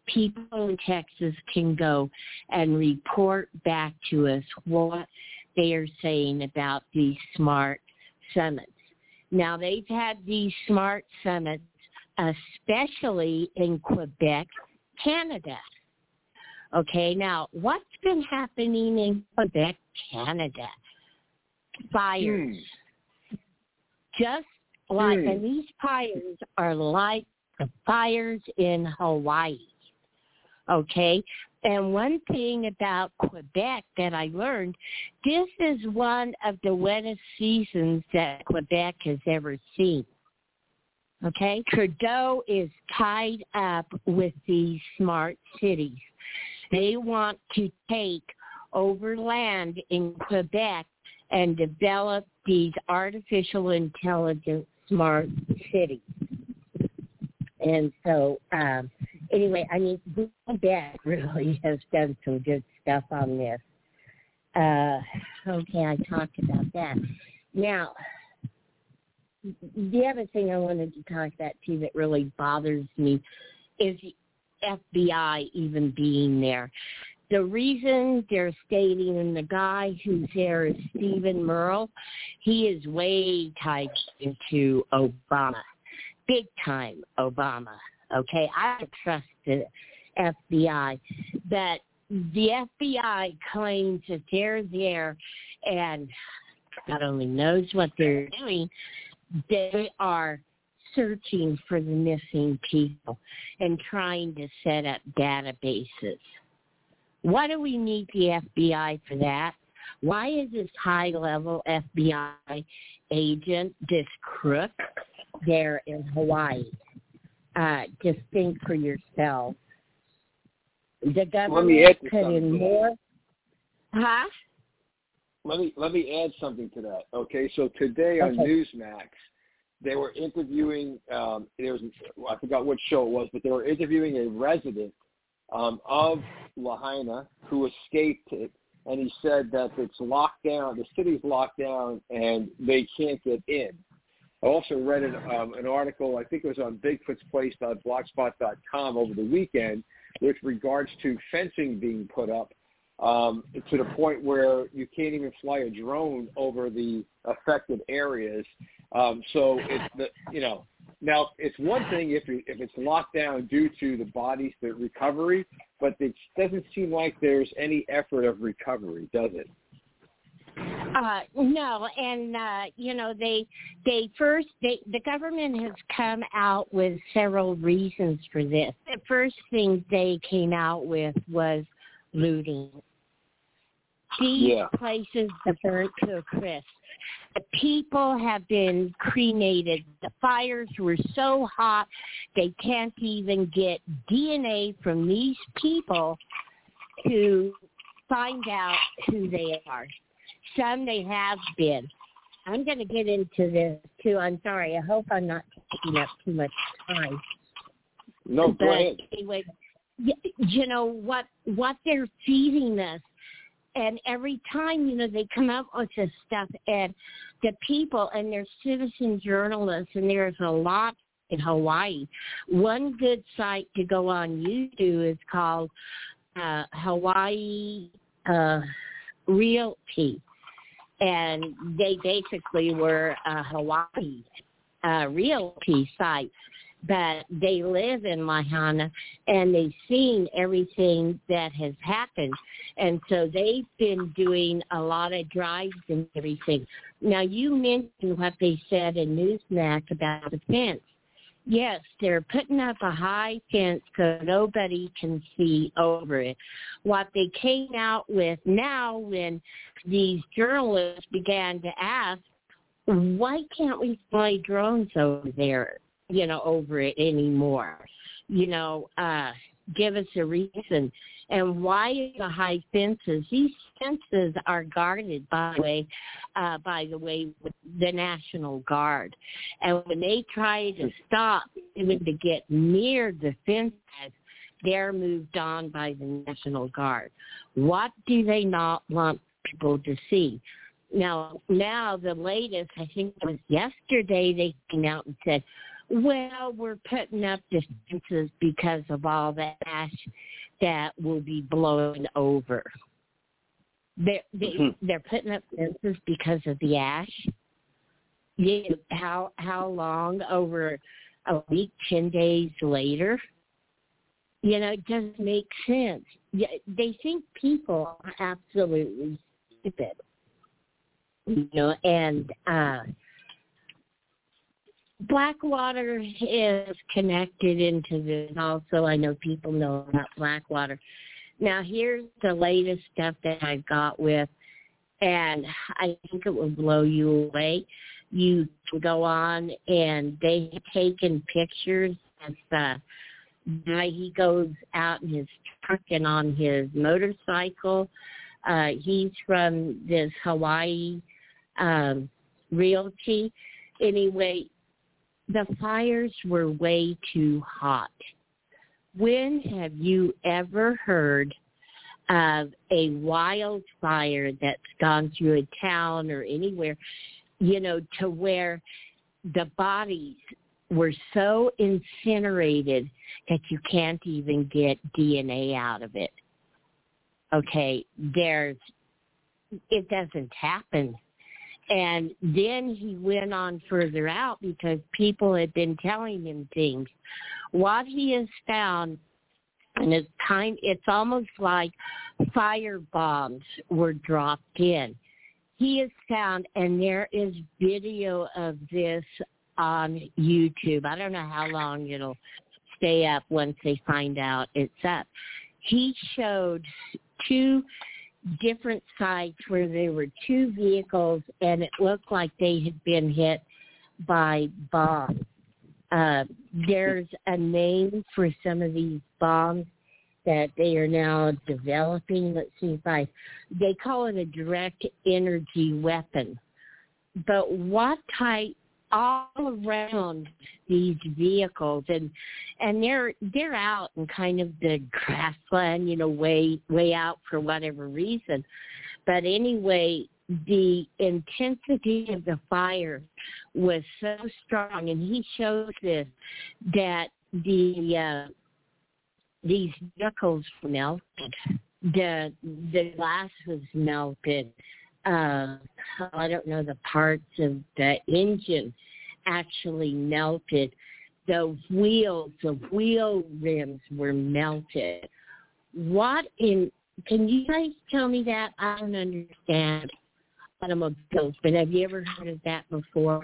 people in Texas can go and report back to us what they are saying about these SMART summits. Now, they've had these SMART summits, especially in Quebec, Canada. Okay, now, what's been happening in Quebec, Canada? Fires. Hmm. Just like, hmm. and these fires are like the fires in Hawaii. Okay, and one thing about Quebec that I learned, this is one of the wettest seasons that Quebec has ever seen. Okay, Trudeau is tied up with these smart cities. They want to take over land in Quebec and develop these artificial intelligence smart cities. And so, um, anyway, I mean, Quebec really has done some good stuff on this. Uh, okay, I talked about that. Now, the other thing I wanted to talk about, too, that really bothers me is the F B I even being there. The reason they're stating, and the guy who's there is Stephen Merle, he is way tied into Obama. Big time Obama, okay? I don't trust the F B I, but the F B I claims that they're there and God only knows what they're doing. They are searching for the missing people and trying to set up databases. Why do we need the F B I for that? Why is this high-level F B I agent, this crook, there in Hawaii? Uh, just think for yourself. The government put in more. Huh? Let me let me add something to that. Okay, so today on okay. Newsmax, they were interviewing. Um, there was I forgot what show it was, but they were interviewing a resident um, of Lahaina who escaped it, and he said that it's locked down. The city's locked down, and they can't get in. I also read an, um, an article, I think it was on bigfoots place dot blogspot dot com over the weekend, with regards to fencing being put up um, to the point where you can't even fly a drone over the affected areas. Um, so it's the, you know, now it's one thing if you, if it's locked down due to the bodies, the recovery, but it doesn't seem like there's any effort of recovery, does it? Uh, no, and, uh, you know, they they first, they, the government has come out with several reasons for this. The first thing they came out with was looting. These yeah. places are burnt to a crisp. The people have been cremated. The fires were so hot they can't even get D N A from these people to find out who they are. Some they have been. I'm going to get into this, too. I'm sorry. I hope I'm not taking up too much time. No, but go ahead. Anyway, you know, what, what they're feeding us, and every time, you know, they come up with this stuff, and the people, and they're citizen journalists, and there's a lot in Hawaii. One good site to go on YouTube is called uh, Hawaii uh, Realty. And they basically were a Hawaii uh, realty site, but they live in Lahaina, and they've seen everything that has happened. And so they've been doing a lot of drives and everything. Now, you mentioned what they said in Newsmax about the fence. Yes, they're putting up a high fence so nobody can see over it. What they came out with now, when these journalists began to ask, why can't we fly drones over there, you know, over it anymore? You know, uh, give us a reason. And why the high fences? These fences are guarded, by the way, uh, by the way, with the National Guard. And when they try to stop, even to get near the fences, they're moved on by the National Guard. What do they not want people to see? Now, now the latest, I think it was yesterday, they came out and said, Well, we're putting up defenses because of all the ash that will be blown over. They're, they, Mm-hmm. they're putting up fences because of the ash. Yeah, how how long over a week, ten days later? You know, it doesn't make sense. Yeah, they think people are absolutely stupid. You know, and uh, Blackwater is connected into this. Also, I know people know about Blackwater. Now, here's the latest stuff that I've got with, and I think it will blow you away. You can go on, and they have taken pictures of the guy. He goes out in his truck and on his motorcycle. Uh, he's from this Hawaii um, realty. Anyway, the fires were way too hot. When have you ever heard of a wildfire that's gone through a town or anywhere, you know, to where the bodies were so incinerated that you can't even get D N A out of it? Okay, there's, it doesn't happen. And then he went on further out because people had been telling him things. What he has found, and it's kind, it's almost like fire bombs were dropped in. He has found, and there is video of this on YouTube. I don't know how long it'll stay up once they find out it's up. He showed two different sites where there were two vehicles, and it looked like they had been hit by bombs. Uh, there's a name for some of these bombs that they are now developing. Let's see if I, they call it a direct energy weapon. But what type, all around these vehicles, and and they're they're out in kind of the grassland, you know, way way out for whatever reason. But anyway, the intensity of the fire was so strong, and he shows this, that the uh, these vehicles melted, the the glass was melted. Uh, I don't know, the parts of the engine actually melted. The wheels, the wheel rims were melted. What in, can you guys tell me that? I don't understand automobiles, but have you ever heard of that before?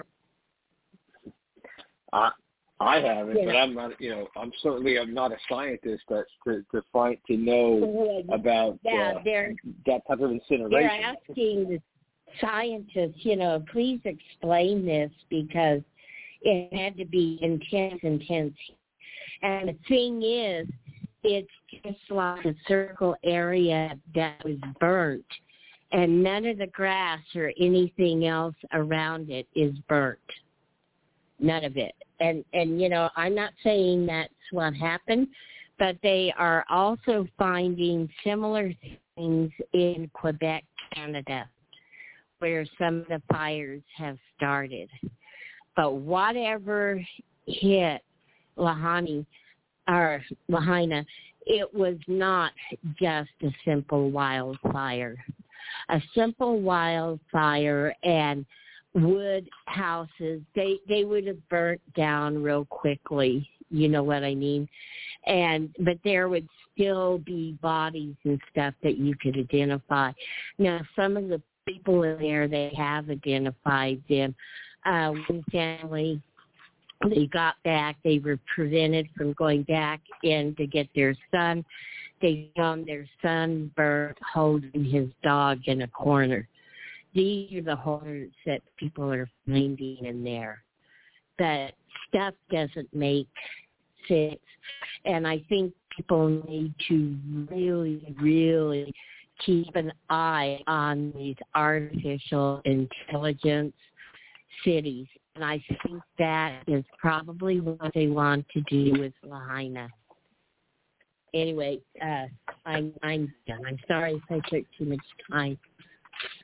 I I haven't, Yeah. but I'm not. You know, I'm certainly I'm not a scientist, but to to find to know about Yeah, uh, they're that type of incineration. they're asking the scientists, you know, please explain this, because it had to be intense, intense. And the thing is, it's just like a circle area that was burnt, and none of the grass or anything else around it is burnt. None of it. And, and you know, I'm not saying that's what happened, but they are also finding similar things in Quebec, Canada, where some of the fires have started. But whatever hit Lahaina, or Lahaina, it was not just a simple wildfire. A simple wildfire and wood houses, they they would have burnt down real quickly, you know what I mean? And but there would still be bodies and stuff that you could identify. Now, some of the people in there, they have identified them. Uh, one family, they got back, they were prevented from going back in to get their son. They found their son burnt holding his dog in a corner. These are the horrors that people are finding in there. But stuff doesn't make sense. And I think people need to really, really keep an eye on these artificial intelligence cities. And I think that is probably what they want to do with Lahaina. Anyway, uh, I'm, I'm done. I'm sorry if I took too much time.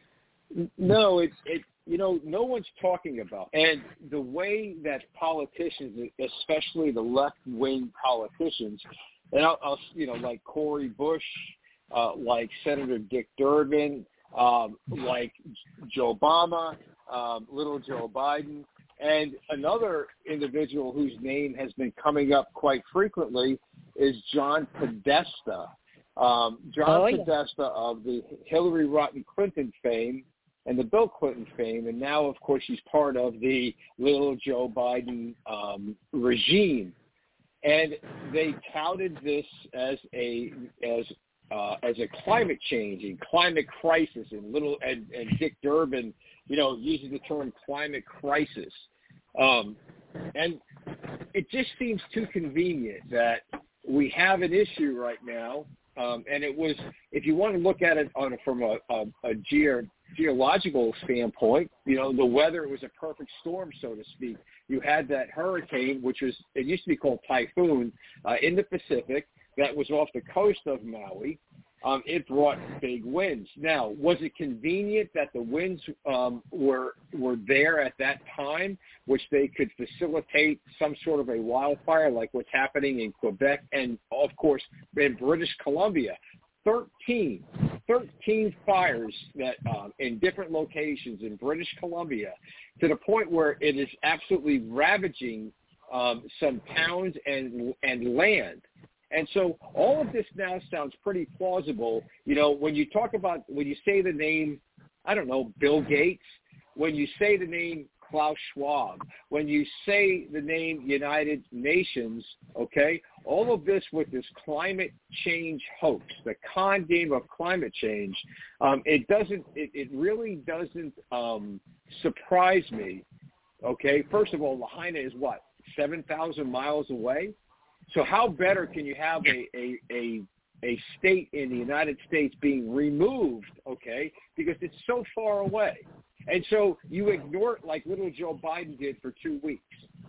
No, it's it. You know, no one's talking about, and the way that politicians, especially the left-wing politicians, and I'll, I'll you know, like Cori Bush, uh, like Senator Dick Durbin, um, like Joe Obama, um, little Joe Biden, and another individual whose name has been coming up quite frequently is John Podesta. Um, John oh, yeah. Podesta of the Hillary Rodham Clinton fame and the Bill Clinton fame, and now, of course, she's part of the little Joe Biden um, regime. And they touted this as a as uh, as a climate change and climate crisis, and little and, and Dick Durbin, you know, uses the term climate crisis. Um, and it just seems too convenient that we have an issue right now. Um, and it was, if you want to look at it on from a, a, a geo, geological standpoint, you know, the weather was a perfect storm, so to speak. You had that hurricane, which was, it used to be called typhoon, uh, in the Pacific, that was off the coast of Maui. Um, it brought big winds. Now, was it convenient that the winds um, were were there at that time, which they could facilitate some sort of a wildfire like what's happening in Quebec and, of course, in British Columbia? thirteen, thirteen fires that um, in different locations in British Columbia, to the point where it is absolutely ravaging um, some towns and and land. And so all of this now sounds pretty plausible. You know, when you talk about, when you say the name, I don't know, Bill Gates, when you say the name Klaus Schwab, when you say the name United Nations, okay, all of this with this climate change hoax, the con game of climate change, um, it doesn't, it, it really doesn't um, surprise me, okay? First of all, Lahaina is what, seven thousand miles away? So how better can you have a, a, a, a state in the United States being removed, okay, because it's so far away. And so you ignore it like little Joe Biden did for two weeks,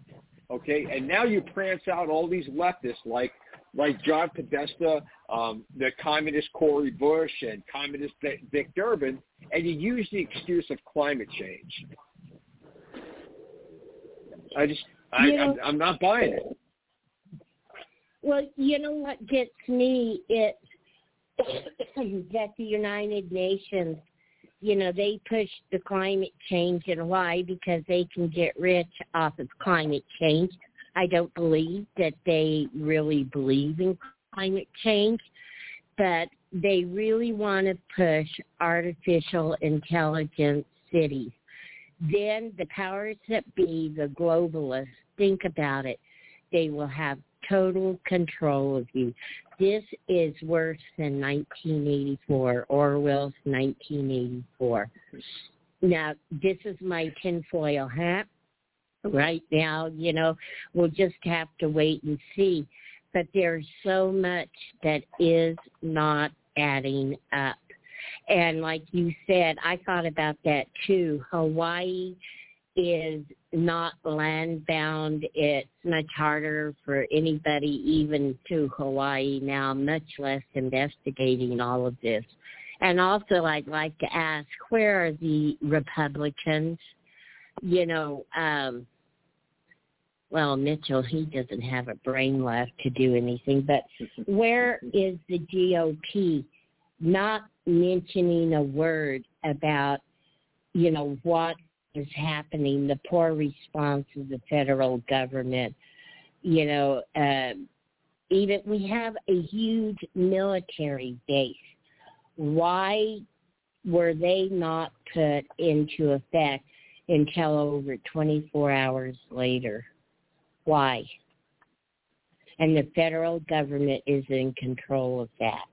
okay, and now you prance out all these leftists like like John Podesta, um, the communist Cori Bush, and communist Dick Durbin, and you use the excuse of climate change. I just, I, you know, I'm, I'm not buying it. Well, you know what gets me? It's that the United Nations, you know, they push the climate change in Hawaii because they can get rich off of climate change. I don't believe that they really believe in climate change, but they really want to push artificial intelligence cities. Then the powers that be, the globalists, think about it. They will have total control of you. This is worse than nineteen eighty-four, Orwell's nineteen eighty-four. Now, this is my tinfoil hat. Right now, you know, we'll just have to wait and see. But there's so much that is not adding up. And like you said, I thought about that too. Hawaii is not land-bound. It's much harder for anybody even to Hawaii now, much less investigating all of this. And also I'd like to ask, where are the Republicans? You know, um, well, Mitchell, he doesn't have a brain left to do anything, but where is the G O P not mentioning a word about, you know, what is happening, the poor response of the federal government? You know, uh, even we have a huge military base. Why were they not put into effect until over twenty-four hours later? Why? And the federal government is in control of that.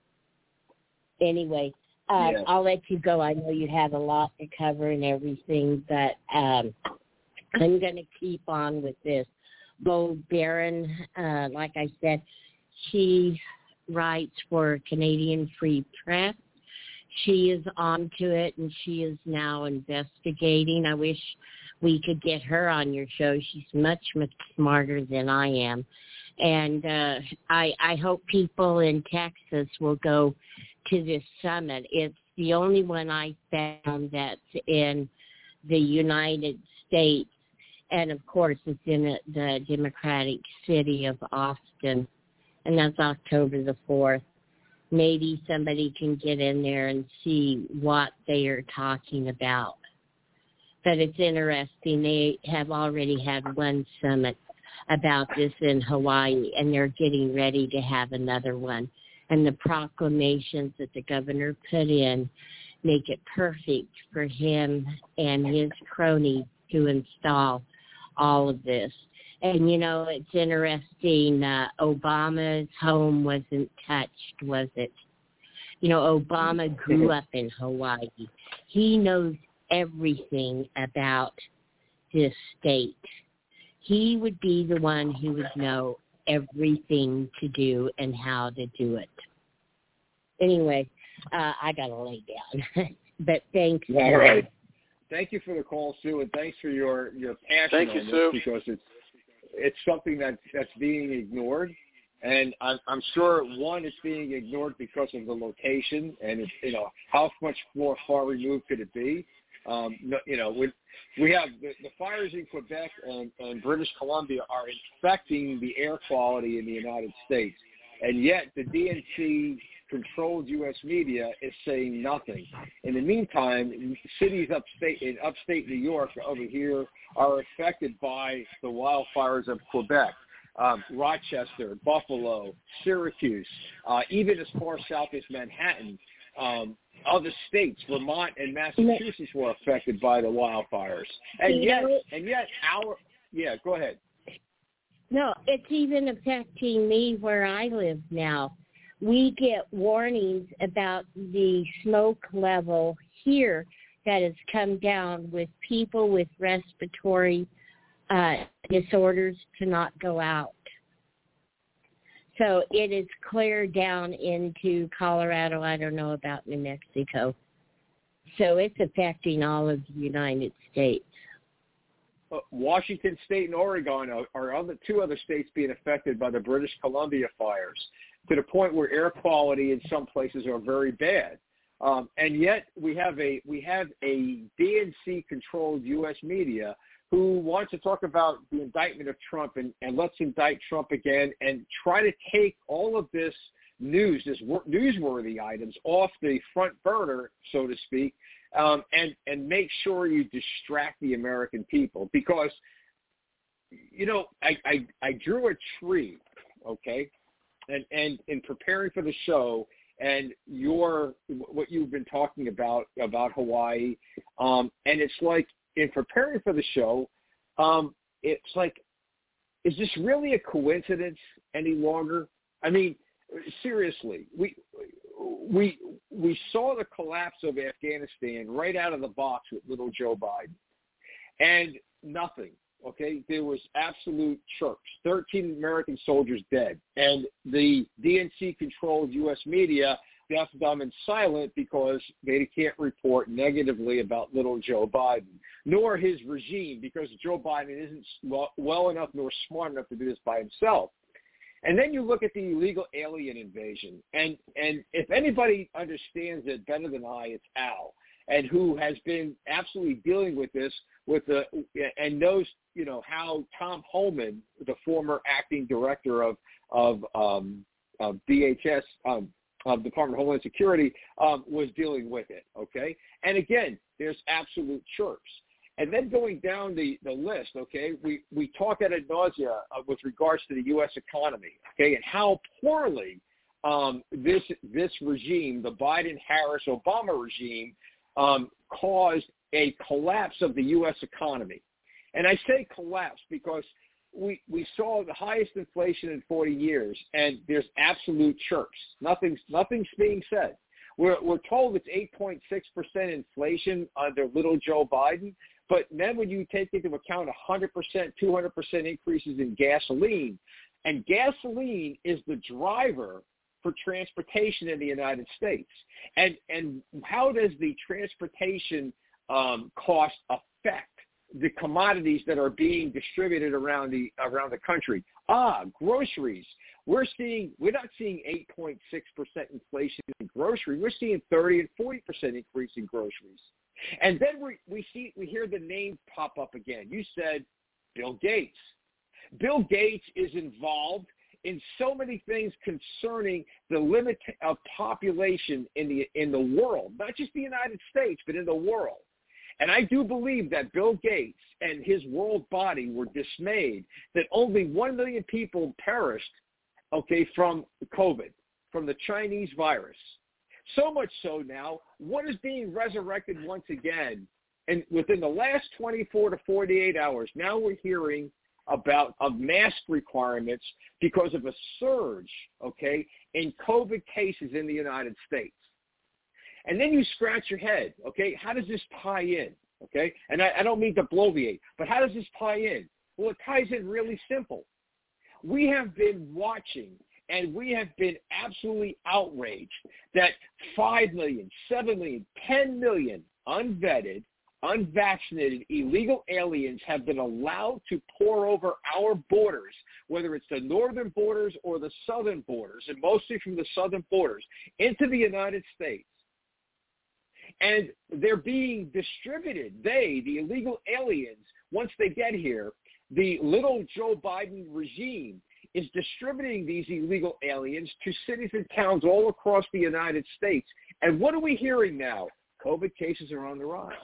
Anyway, uh, yeah. I'll let you go. I know you have a lot to cover and everything, but um, I'm going to keep on with this. Bo Barron, uh, like I said, she writes for Canadian Free Press. She is on to it, and she is now investigating. I wish we could get her on your show. She's much, much smarter than I am. And uh, I, I hope people in Texas will go to this summit. It's the only one I found that's in the United States. And, of course, it's in a, the Democratic city of Austin, and that's October the fourth. Maybe somebody can get in there and see what they are talking about. But it's interesting. They have already had one summit about this in Hawaii, and they're getting ready to have another one. And the proclamations that the governor put in make it perfect for him and his cronies to install all of this. And, you know, it's interesting, uh, Obama's home wasn't touched, was it? You know, Obama grew up in Hawaii. He knows everything about this state. He would be the one who would know everything to do and how to do it. Anyway, uh, I got to lay down. But thanks. All right. Thank you for the call, Sue, and thanks for your, your passion Thank on you, this Sue. because it's it's something that, that's being ignored. And I'm, I'm sure, one, it's being ignored because of the location and, it's, you know, how much more far removed could it be? Um, you know, we, we have the, the fires in Quebec and, and British Columbia are infecting the air quality in the United States. And yet the D N C-controlled U S media is saying nothing. In the meantime, cities upstate in upstate New York over here are affected by the wildfires of Quebec. Um, Rochester, Buffalo, Syracuse, uh, even as far south as Manhattan. Um, other states, Vermont and Massachusetts, were affected by the wildfires. And yet, and yet our, yeah, go ahead. No, it's even affecting me where I live now. We get warnings about the smoke level here that has come down with people with respiratory uh, disorders to not go out. So it is clear down into Colorado. I don't know about New Mexico. So it's affecting all of the United States. Uh, Washington State and Oregon are, are other, two other states being affected by the British Columbia fires to the point where air quality in some places are very bad. Um, and yet we have a we have a D N C-controlled U S media who wants to talk about the indictment of Trump and, and let's indict Trump again and try to take all of this news, this newsworthy items off the front burner, so to speak, um, and, and make sure you distract the American people. Because, you know, I, I, I drew a tree, okay, and, and in preparing for the show and your what you've been talking about, about Hawaii, um, and it's like, in preparing for the show, um, it's like, is this really a coincidence any longer? I mean, seriously, we we we saw the collapse of Afghanistan right out of the box with little Joe Biden, and nothing. Okay, there was absolute chirps. thirteen American soldiers dead, and the D N C-controlled U S media deaf, dumb, and silent because they can't report negatively about little Joe Biden, nor his regime, because Joe Biden isn't well enough nor smart enough to do this by himself. And then you look at the illegal alien invasion, and, and if anybody understands it better than I, it's Al, and who has been absolutely dealing with this with the and knows, you know, how Tom Homan, the former acting director of of, um, of D H S, um, of Department of Homeland Security, um, was dealing with it, okay? And again, there's absolute chirps. And then going down the, the list, okay, we, we talk ad nausea uh, with regards to the U S economy, okay, and how poorly um, this this regime, the Biden-Harris-Obama regime, um, caused a collapse of the U S economy. And I say collapse because we we saw the highest inflation in forty years, and there's absolute chirps. Nothing's nothing's being said. We're we're told it's eight point six percent inflation under little Joe Biden, but then when you take into account one hundred percent, two hundred percent increases in gasoline, and gasoline is the driver for transportation in the United States. And and how does the transportation um, cost affect the commodities that are being distributed around the around the country. Ah, groceries. We're seeing we're not seeing eight point six percent inflation in grocery. We're seeing thirty and forty percent increase in groceries. And then we we see we hear the name pop up again. You said Bill Gates. Bill Gates is involved in so many things concerning the limit of population in the in the world, not just the United States, but in the world. And I do believe that Bill Gates and his world body were dismayed that only one million people perished, okay, from COVID, from the Chinese virus. So much so now, what is being resurrected once again? And within the last twenty-four to forty-eight hours, now we're hearing about of mask requirements because of a surge, okay, in COVID cases in the United States. And then you scratch your head, okay, how does this tie in, okay? And I, I don't mean to bloviate, but how does this tie in? Well, it ties in really simple. We have been watching and we have been absolutely outraged that five million, seven million, ten million unvetted, unvaccinated illegal aliens have been allowed to pour over our borders, whether it's the northern borders or the southern borders, and mostly from the southern borders, into the United States. And they're being distributed, they, the illegal aliens, once they get here, the little Joe Biden regime is distributing these illegal aliens to cities and towns all across the United States. And what are we hearing now? COVID cases are on the rise.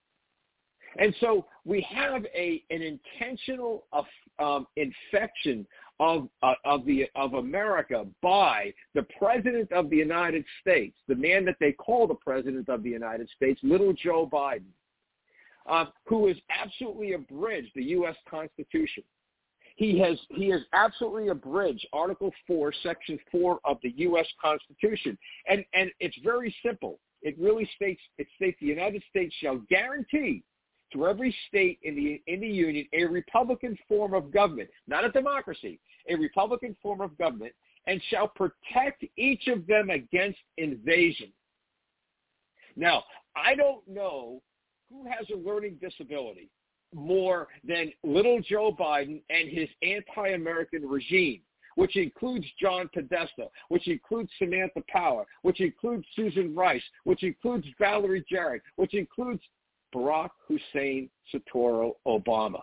And so we have a an intentional um, infection of uh, of the of America by the President of the United States, the man that they call the President of the United States, little Joe Biden, uh, who has absolutely abridged the U S Constitution. He has he has absolutely abridged Article four, Section four of the U S Constitution, and and it's very simple. It really states it states the United States shall guarantee to every state in the in the Union a Republican form of government, not a democracy, a Republican form of government, and shall protect each of them against invasion. Now, I don't know who has a learning disability more than little Joe Biden and his anti-American regime, which includes John Podesta, which includes Samantha Power, which includes Susan Rice, which includes Valerie Jarrett, which includes Barack Hussein Satoru Obama.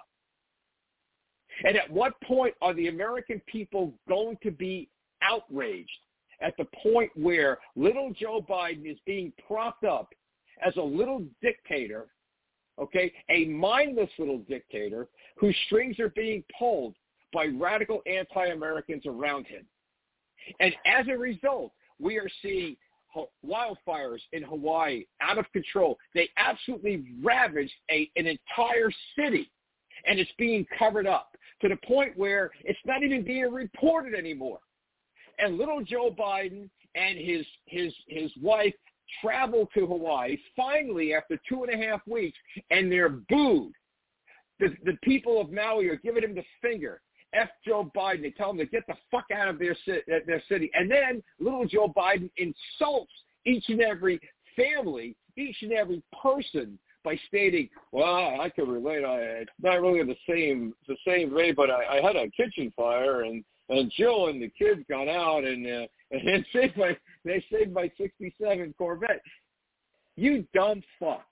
And at what point are the American people going to be outraged at the point where little Joe Biden is being propped up as a little dictator, okay, a mindless little dictator whose strings are being pulled by radical anti-Americans around him? And as a result, we are seeing wildfires in Hawaii out of control. They absolutely ravaged a, an entire city, and it's being covered up to the point where it's not even being reported anymore. And little Joe Biden and his his his wife traveled to Hawaii finally after two and a half weeks, and they're booed. The, the people of Maui are giving him the finger. F Joe Biden. They tell him to get the fuck out of their, their city. And then little Joe Biden insults each and every family, each and every person by stating, well, I can relate. I, it's not really the same the same way, but I, I had a kitchen fire, and, and Jill and the kids got out, and, uh, and saved my, they saved my sixty-seven Corvette. You dumb fuck.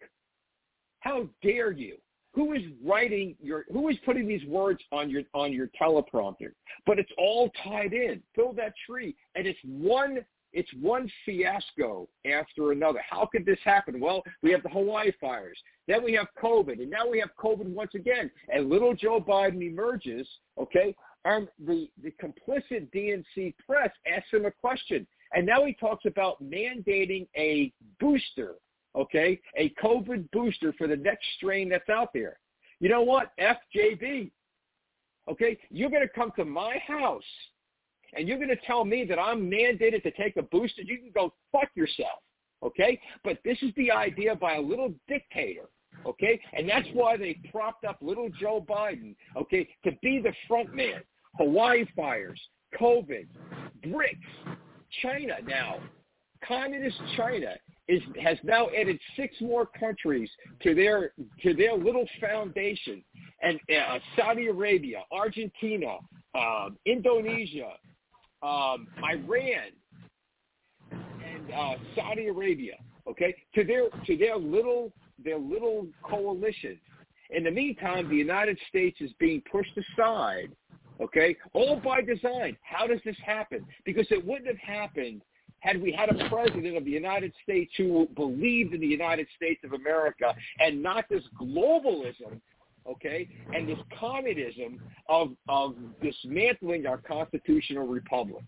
How dare you? Who is writing your, who is putting these words on your, on your teleprompter? But it's all tied in. Fill that tree. And it's one, it's one fiasco after another. How could this happen? Well, we have the Hawaii fires. Then we have COVID. And now we have COVID once again. And little Joe Biden emerges, okay? And the, the complicit D N C press asks him a question. And now he talks about mandating a booster, okay, a COVID booster for the next strain that's out there. You know what? F J B. Okay, you're going to come to my house and you're going to tell me that I'm mandated to take a booster. You can go fuck yourself, okay? But this is the idea by a little dictator, okay? And that's why they propped up little Joe Biden, okay, to be the front man. Hawaii fires, COVID, BRICS, China now. Communist China is has now added six more countries to their to their little foundation, and uh, Saudi Arabia, Argentina, um, Indonesia, um, Iran, and uh, Saudi Arabia. Okay, to their to their little their little coalition. In the meantime, the United States is being pushed aside. Okay, all by design. How does this happen? Because it wouldn't have happened had we had a president of the United States who believed in the United States of America and not this globalism, okay, and this communism of, of dismantling our constitutional republic.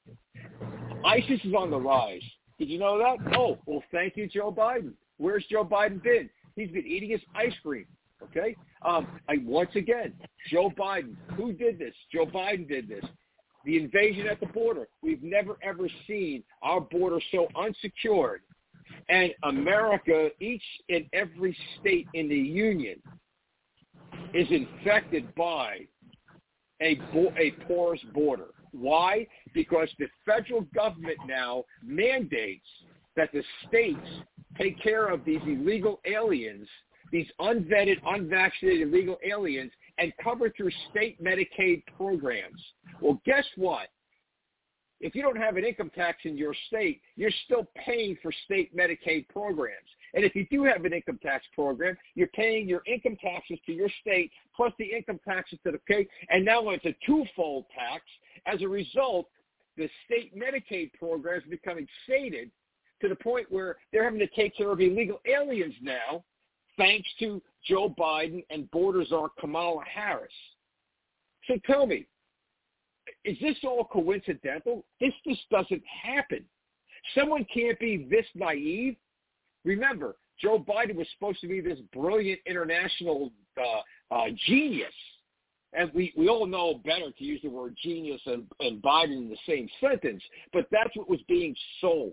ISIS is on the rise. Did you know that? Oh, well, thank you, Joe Biden. Where's Joe Biden been? He's been eating his ice cream, okay? Um, I, once again, Joe Biden. Who did this? Joe Biden did this. The invasion at the border. We've never, ever seen our border so unsecured. And America, each and every state in the union is infected by a, bo- a porous border. Why? Because the federal government now mandates that the states take care of these illegal aliens, these unvetted, unvaccinated illegal aliens, and cover through state Medicaid programs. Well, guess what? If you don't have an income tax in your state, you're still paying for state Medicaid programs. And if you do have an income tax program, you're paying your income taxes to your state plus the income taxes to the state, and now it's a twofold tax. As a result, the state Medicaid program is becoming sated to the point where they're having to take care of illegal aliens now, thanks to Joe Biden and border czar Kamala Harris. So tell me, is this all coincidental? This just doesn't happen. Someone can't be this naive. Remember, Joe Biden was supposed to be this brilliant international uh, uh, genius. And we, we all know better to use the word genius and, and Biden in the same sentence, but that's what was being sold.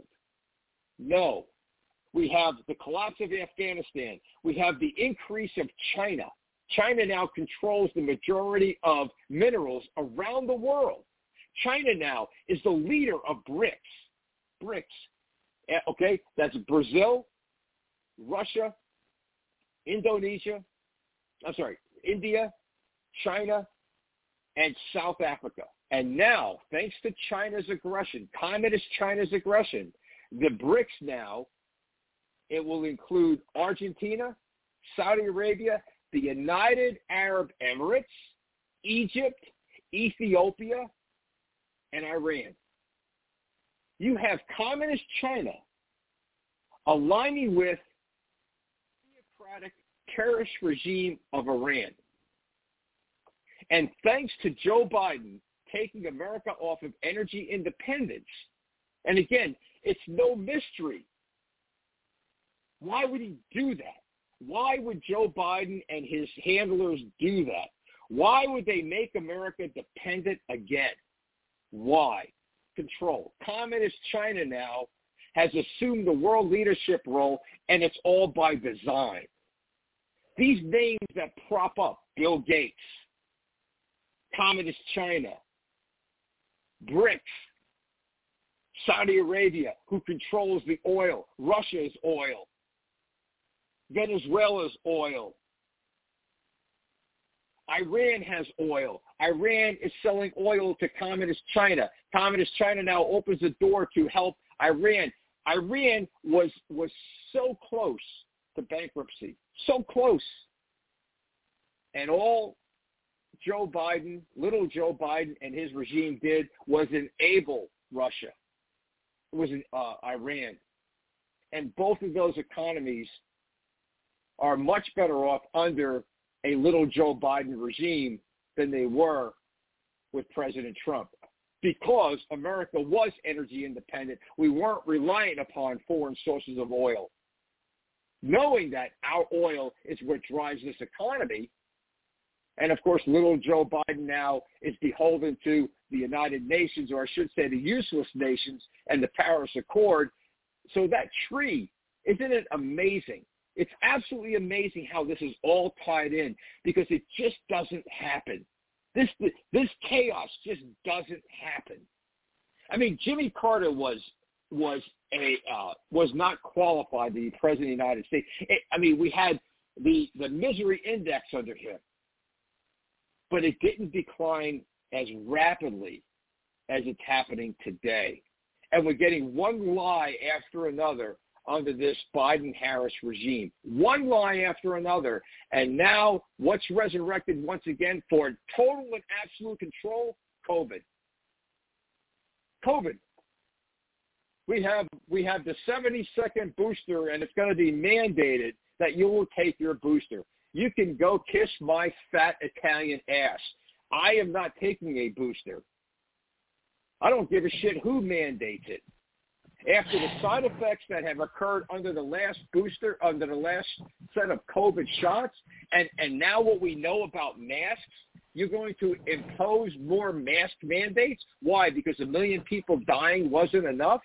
No. We have the collapse of Afghanistan. We have the increase of China. China now controls the majority of minerals around the world. China now is the leader of BRICS. BRICS. Okay? That's Brazil, Russia, Indonesia, I'm sorry, India, China, and South Africa. And now, thanks to China's aggression, communist China's aggression, the BRICS now, it will include Argentina, Saudi Arabia, the United Arab Emirates, Egypt, Ethiopia, and Iran. You have communist China aligning with the theocratic terrorist regime of Iran. And thanks to Joe Biden taking America off of energy independence, and again, it's no mystery. Why would he do that? Why would Joe Biden and his handlers do that? Why would they make America dependent again? Why? Control. Communist China now has assumed the world leadership role, and it's all by design. These names that prop up, Bill Gates, Communist China, BRICS, Saudi Arabia, who controls the oil, Russia's oil, Venezuela's oil. Iran has oil. Iran is selling oil to Communist China. Communist China now opens the door to help Iran. Iran was was so close to bankruptcy, so close. And all Joe Biden, little Joe Biden and his regime did was enable Russia. It was uh, Iran. And both of those economies are much better off under a little Joe Biden regime than they were with President Trump, because America was energy independent. We weren't reliant upon foreign sources of oil. Knowing that our oil is what drives this economy, and of course little Joe Biden now is beholden to the United Nations, or I should say the useless nations, and the Paris Accord. So that tree, isn't it amazing? It's absolutely amazing how this is all tied in, because it just doesn't happen. This this chaos just doesn't happen. I mean, Jimmy Carter was was a uh, was not qualified to be president of the United States. It, I mean, we had the the misery index under him, but it didn't decline as rapidly as it's happening today. And we're getting one lie after another under this Biden-Harris regime. One lie after another. And now what's resurrected once again for total and absolute control? COVID. COVID. We have we have the seventy-second booster, and it's going to be mandated that you will take your booster. You can go kiss my fat Italian ass. I am not taking a booster. I don't give a shit who mandates it. After the side effects that have occurred under the last booster, under the last set of COVID shots, and, and now what we know about masks, you're going to impose more mask mandates? Why? Because a million people dying wasn't enough?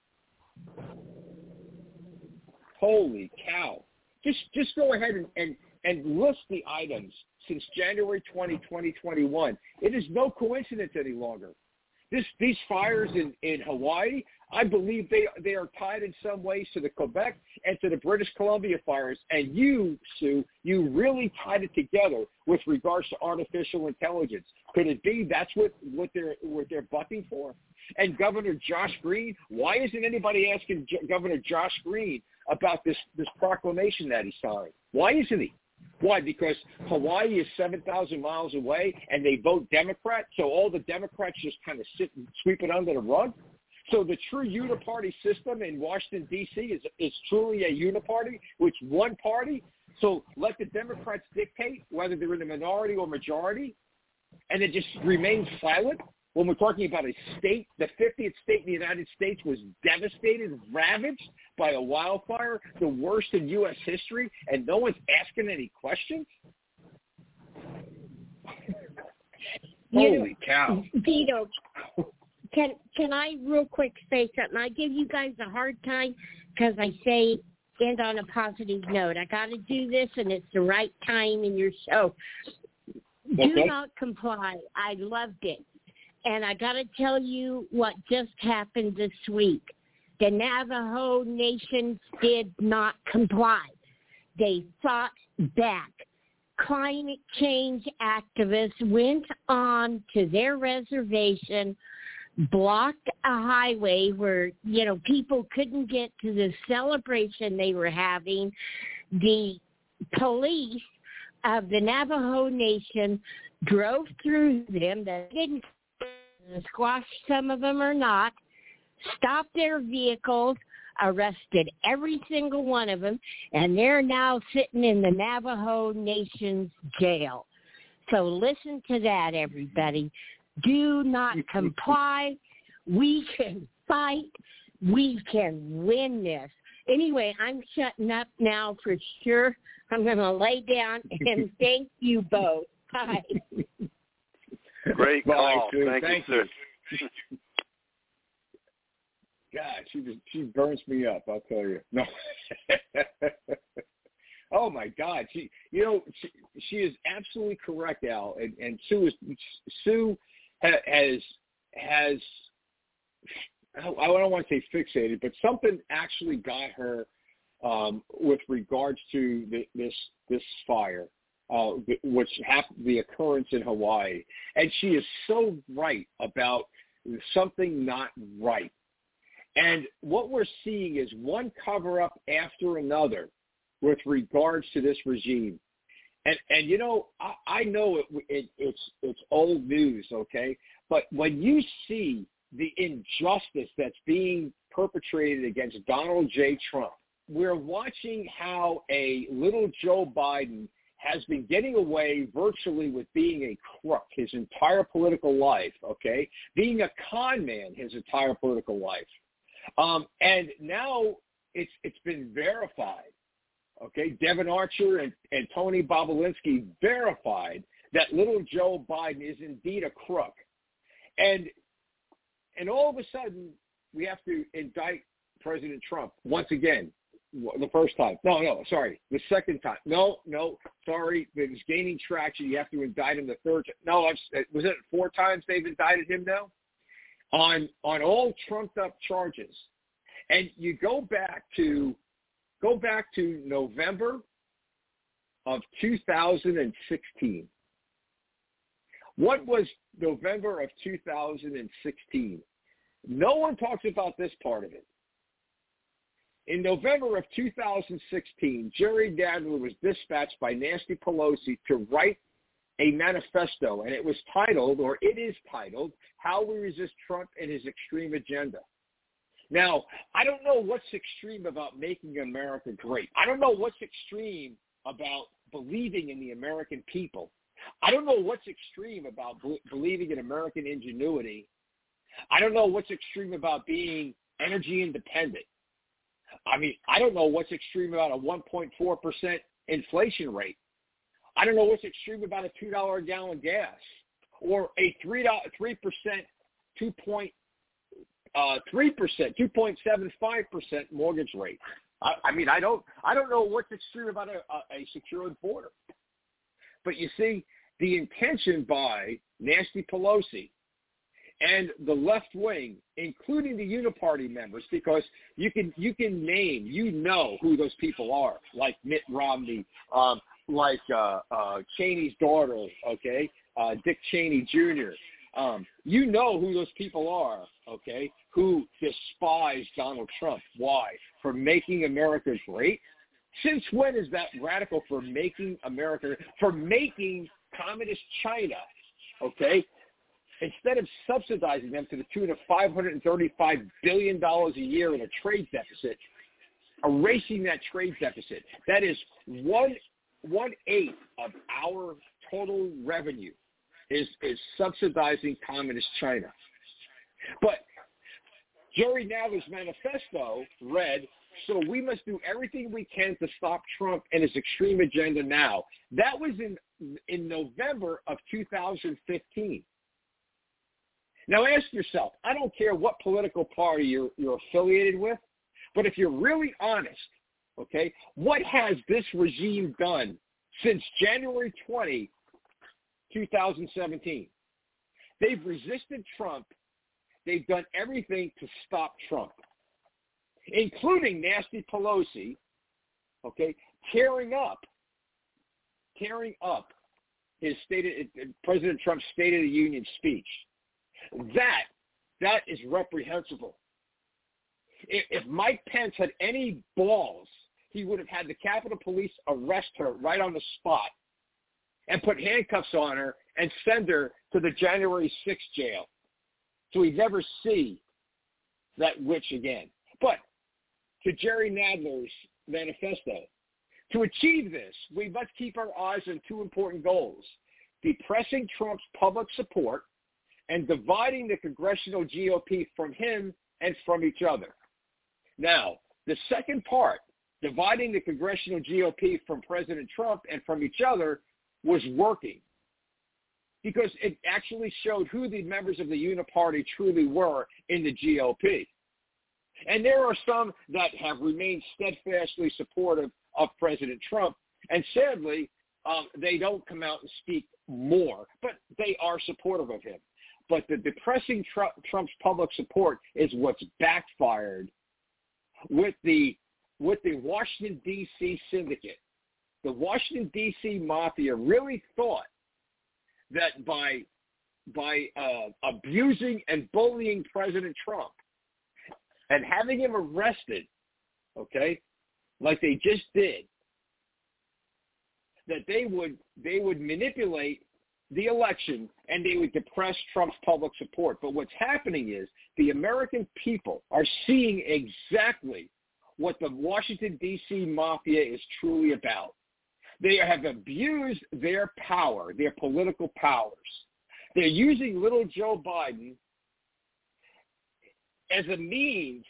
Holy cow. Just just go ahead and, and, and list the items since January twentieth, twenty twenty-one. It is no coincidence any longer. This, these fires in, in Hawaii, I believe they they are tied in some ways to the Quebec and to the British Columbia fires. And you, Sue, you really tied it together with regards to artificial intelligence. Could it be that's what, what they're what they're bucking for? And Governor Josh Green, why isn't anybody asking J- Governor Josh Green about this, this proclamation that he signed? Why isn't he? Why? Because Hawaii is seven thousand miles away and they vote Democrat, so all the Democrats just kind of sit and sweep it under the rug? So the true uniparty system in Washington, D C is, is truly a uniparty, which one party. So let the Democrats dictate whether they're in the minority or majority, and it just remains silent? When we're talking about a state, the fiftieth state in the United States was devastated, ravaged by a wildfire, the worst in U S history, and no one's asking any questions? Holy you, cow. Vito, can, can I real quick say something? I give you guys a hard time because I say end on a positive note. I got to do this, and it's the right time in your show. Do Okay. not comply. I loved it. And I got to tell you what just happened this week. The Navajo Nation did not comply. They fought back. Climate change activists went on to their reservation, blocked a highway where, you know, people couldn't get to the celebration they were having. The police of the Navajo Nation drove through them. They didn't squash some of them or not, stopped their vehicles, arrested every single one of them, and they're now sitting in the Navajo Nation's jail. So listen to that, everybody. Do not comply. We can fight. We can win this. Anyway, I'm shutting up now for sure. I'm going to lay down, and thank you both. Bye. Great call. Bye, Thank, Thank you, you. sir. God, she just, she burns me up, I'll tell you. No. Oh my God, she, you know, she, she is absolutely correct, Al. And, and Sue is Sue has has I don't want to say fixated, but something actually got her um, with regards to the, this this fire, uh, which happened, the occurrence in Hawaii, and she is so right about something not right. And what we're seeing is one cover-up after another with regards to this regime. And, and you know, I, I know it, it, it's it's old news, okay? But when you see the injustice that's being perpetrated against Donald J. Trump, we're watching how a little Joe Biden has been getting away virtually with being a crook his entire political life, okay? Being a con man his entire political life. Um, and now it's it's been verified, okay? Devin Archer and, and Tony Bobulinski verified that little Joe Biden is indeed a crook. And and all of a sudden, we have to indict President Trump once again, the first time. No, no, sorry, the second time. No, no, sorry, it was gaining traction. You have to indict him the third time. No, I've, was it four times they've indicted him now? On on all trumped-up charges. And you go back to go back to November of two thousand sixteen. What was November of two thousand sixteen? No one talks about this part of it. In November of two thousand sixteen, Jerry Nadler was dispatched by Nancy Pelosi to write a manifesto, and it was titled, or it is titled, How We Resist Trump and His Extreme Agenda. Now, I don't know what's extreme about making America great. I don't know what's extreme about believing in the American people. I don't know what's extreme about be- believing in American ingenuity. I don't know what's extreme about being energy independent. I mean, I don't know what's extreme about a one point four percent inflation rate. I don't know what's extreme about a two dollars a gallon gas or a three percent, two point three percent, two point seven five percent mortgage rate. I, I mean, I don't, I don't know what's extreme about a, a, a secured border. But you see, the intention by Nancy Pelosi and the left wing, including the Uniparty members, because you can you can name, you know who those people are, like Mitt Romney, um, like uh, uh, Cheney's daughter, okay, uh, Dick Cheney Junior Um, you know who those people are, okay, who despise Donald Trump. Why? For making America great? Since when is that radical for making America, for making communist China, okay, instead of subsidizing them to the tune of five hundred thirty-five billion dollars a year in a trade deficit, erasing that trade deficit? That is one, one-eighth of our total revenue is, is subsidizing communist China. But Jerry Nadler's manifesto read, so we must do everything we can to stop Trump and his extreme agenda now. That was in in November of two thousand fifteen. Now ask yourself, I don't care what political party you're, you're affiliated with, but if you're really honest, okay, what has this regime done since January twentieth, two thousand seventeen? They've resisted Trump. They've done everything to stop Trump, including Nancy Pelosi, okay, tearing up, tearing up his state, of, President Trump's State of the Union speech. That, that is reprehensible. If, if Mike Pence had any balls, he would have had the Capitol Police arrest her right on the spot and put handcuffs on her and send her to the January sixth jail, so we'd never see that witch again. But to Jerry Nadler's manifesto, to achieve this, we must keep our eyes on two important goals: depressing Trump's public support and dividing the congressional G O P from him and from each other. Now, the second part, dividing the congressional G O P from President Trump and from each other, was working, because it actually showed who the members of the Uniparty truly were in the G O P. And there are some that have remained steadfastly supportive of President Trump, and sadly, um, they don't come out and speak more, but they are supportive of him. But the depressing Trump, Trump's public support is what's backfired with the with the Washington, D C syndicate. The Washington, D C mafia really thought that by by uh, abusing and bullying President Trump and having him arrested, okay, like they just did, that they would they would manipulate the election and they would depress Trump's public support. But what's happening is the American people are seeing exactly what the Washington, D C mafia is truly about. They have abused their power, their political powers. They're using little Joe Biden as a means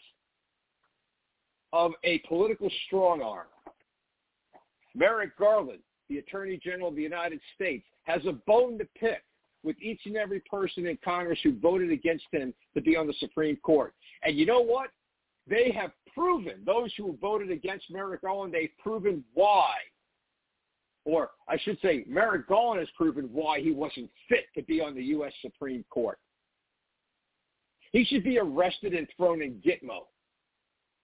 of a political strong arm. Merrick Garland, the Attorney General of the United States, has a bone to pick with each and every person in Congress who voted against him to be on the Supreme Court. And you know what? They have proven, those who voted against Merrick Garland, they've proven why. Or I should say, Merrick Garland has proven why he wasn't fit to be on the U S Supreme Court. He should be arrested and thrown in Gitmo.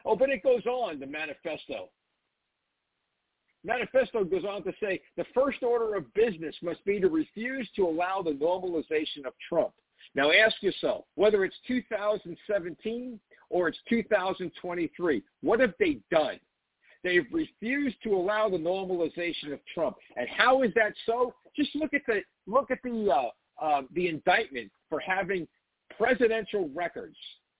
Oh, but it goes on, the manifesto. Manifesto goes on to say the first order of business must be to refuse to allow the normalization of Trump. Now ask yourself, whether it's two thousand seventeen or it's two thousand twenty-three, what have they done? They've refused to allow the normalization of Trump. And how is that so? Just look at the look at the uh, uh, the indictment for having presidential records.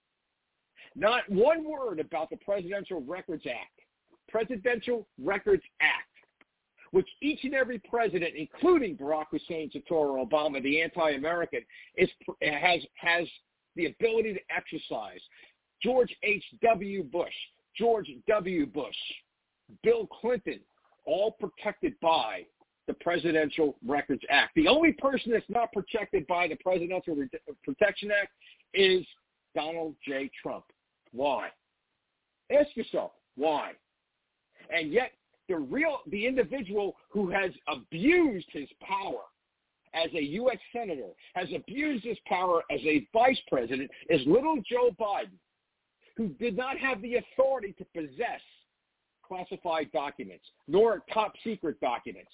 Not one word about the Presidential Records Act. Presidential Records Act, which each and every president, including Barack Hussein Soetoro Obama, the anti-American, is has has the ability to exercise. George H W. Bush, George W. Bush, Bill Clinton, all protected by the Presidential Records Act. The only person that's not protected by the Presidential Re- Protection Act is Donald J. Trump. Why? Ask yourself, why? And yet, the real, the individual who has abused his power as a U S senator, has abused his power as a vice president, is little Joe Biden, who did not have the authority to possess classified documents, nor top secret documents.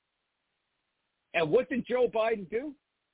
And what did Joe Biden do?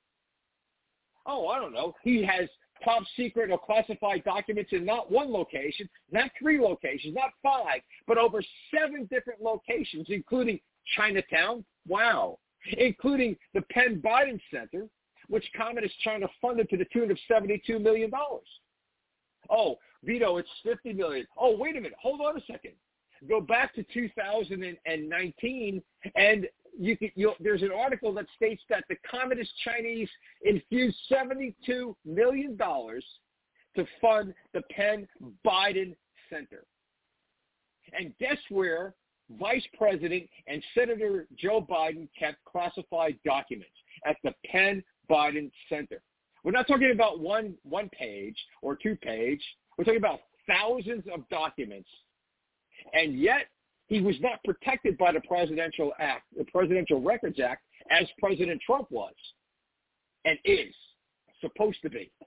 Oh, I don't know. He has top secret or classified documents in not one location, not three locations, not five, but over seven different locations, including Chinatown, wow, including the Penn Biden Center, which Communist China funded to the tune of seventy-two million dollars. Oh, Vito, it's fifty million dollars. Oh, wait a minute. Hold on a second. Go back to two thousand nineteen, and you can, you'll, there's an article that states that the Communist Chinese infused seventy-two million dollars to fund the Penn Biden Center. And guess where Vice President and Senator Joe Biden kept classified documents? At the Penn Biden Center. We're not talking about one one page or two page. We're talking about thousands of documents. And yet, he was not protected by the Presidential Act, the Presidential Records Act, as President Trump was and is supposed to be.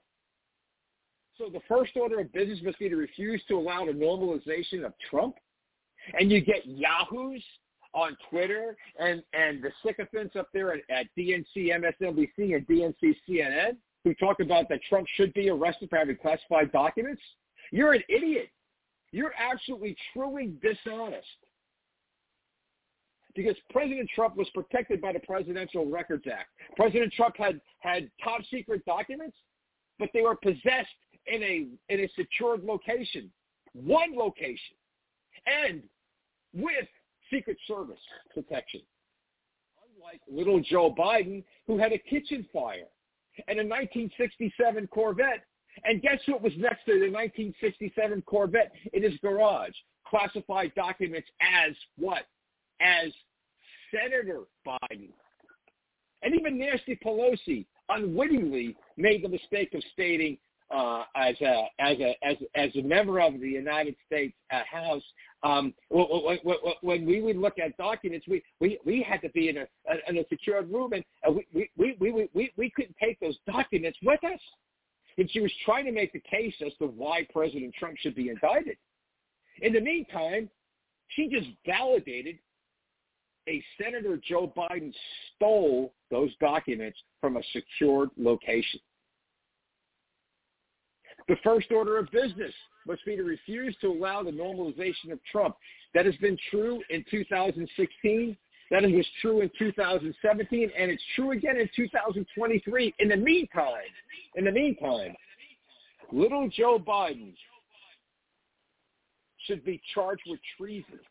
So the first order of business must be to refuse to allow the normalization of Trump. And you get yahoos on Twitter and, and the sycophants up there at, at D N C M S N B C and D N C C N N who talk about that Trump should be arrested for having classified documents. You're an idiot. You're absolutely, truly dishonest. Because President Trump was protected by the Presidential Records Act. President Trump had, had top secret documents, but they were possessed in a in a secured location, one location, and with Secret Service protection. Unlike little Joe Biden, who had a kitchen fire and a nineteen sixty-seven Corvette. And guess what was next to the nineteen sixty-seven Corvette in his garage? Classified documents as what? As Senator Biden. And even Nancy Pelosi unwittingly made the mistake of stating uh, as a as a as as a member of the United States uh, House, um, when, when we would look at documents, we, we, we had to be in a in a secured room, and we we, we we we we couldn't take those documents with us. And she was trying to make the case as to why President Trump should be indicted. In the meantime, she just validated a Senator Joe Biden stole those documents from a secured location. The first order of business must be to refuse to allow the normalization of Trump. That has been true in two thousand sixteen. That was true in two thousand seventeen, and it's true again in two thousand twenty-three. In the meantime, in the meantime, little Joe Biden should be charged with treason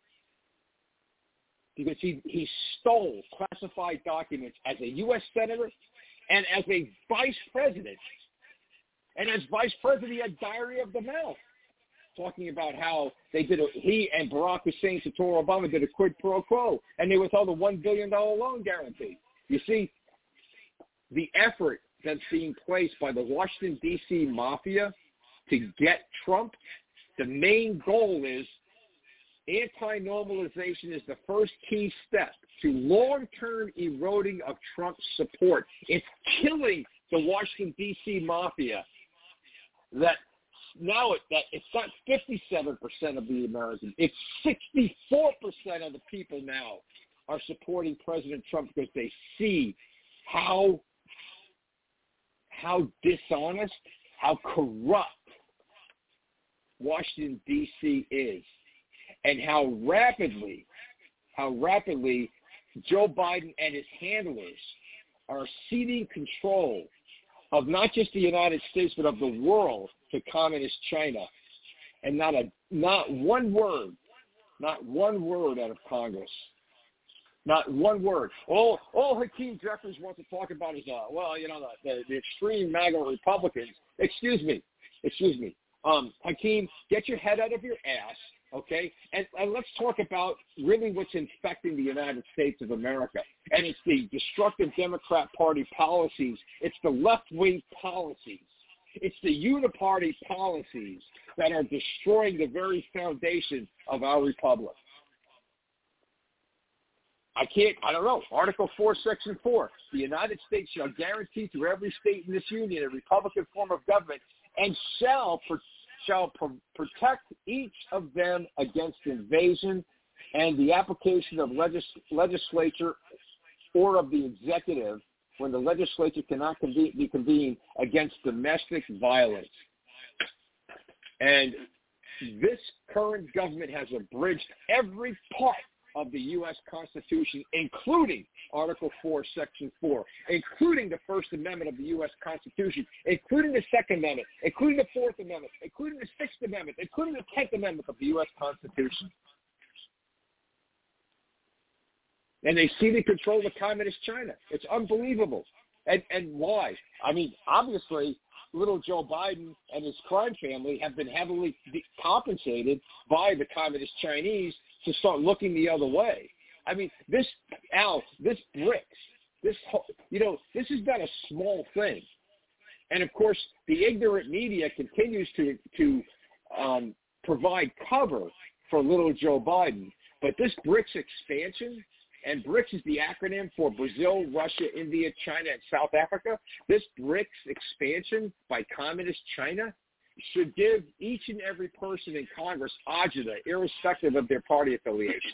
because he, he stole classified documents as a U S senator and as a vice president. And as vice president, he had diarrhea of the mouth, talking about how they did a, he and Barack Hussein Soetoro Obama did a quid pro quo, and they withheld a one billion dollars loan guarantee. You see, the effort that's being placed by the Washington, D C mafia to get Trump, the main goal is anti-normalization is the first key step to long-term eroding of Trump's support. It's killing the Washington, D C mafia that now it, that it's not fifty-seven percent of the Americans. It's sixty-four percent of the people now are supporting President Trump because they see how how dishonest, how corrupt Washington, D C is, and how rapidly, how rapidly Joe Biden and his handlers are ceding control of not just the United States, but of the world to communist China. And not a not one word, not one word out of Congress. Not one word. All, all Hakeem Jeffries wants to talk about is, uh, well, you know, the, the, the extreme MAGA Republicans. Excuse me. Excuse me. Um, Hakeem, get your head out of your ass, okay? And, and let's talk about really what's infecting the United States of America. And it's the destructive Democrat Party policies. It's the left-wing policies. It's the uniparty policies that are destroying the very foundation of our republic. I can't, I don't know, Article four, Section four, the United States shall guarantee to every state in this union a Republican form of government and shall pro- shall pro- protect each of them against invasion and the application of legis- legislature or of the executive when the legislature cannot convene, be convened against domestic violence. And this current government has abridged every part of the U S Constitution, including Article four, Section four, including the First Amendment of the U S Constitution, including the Second Amendment, including the Fourth Amendment, including the Sixth Amendment, including the Tenth Amendment of the U S Constitution. And they see the control of communist China. It's unbelievable. And, and why? I mean, obviously, little Joe Biden and his crime family have been heavily compensated by the communist Chinese to start looking the other way. I mean, this, Al, this BRICS, this, you know, this is not a small thing. And, of course, the ignorant media continues to, to um, provide cover for little Joe Biden. But this BRICS expansion, and BRICS is the acronym for Brazil, Russia, India, China, and South Africa, this BRICS expansion by communist China should give each and every person in Congress agita, irrespective of their party affiliation.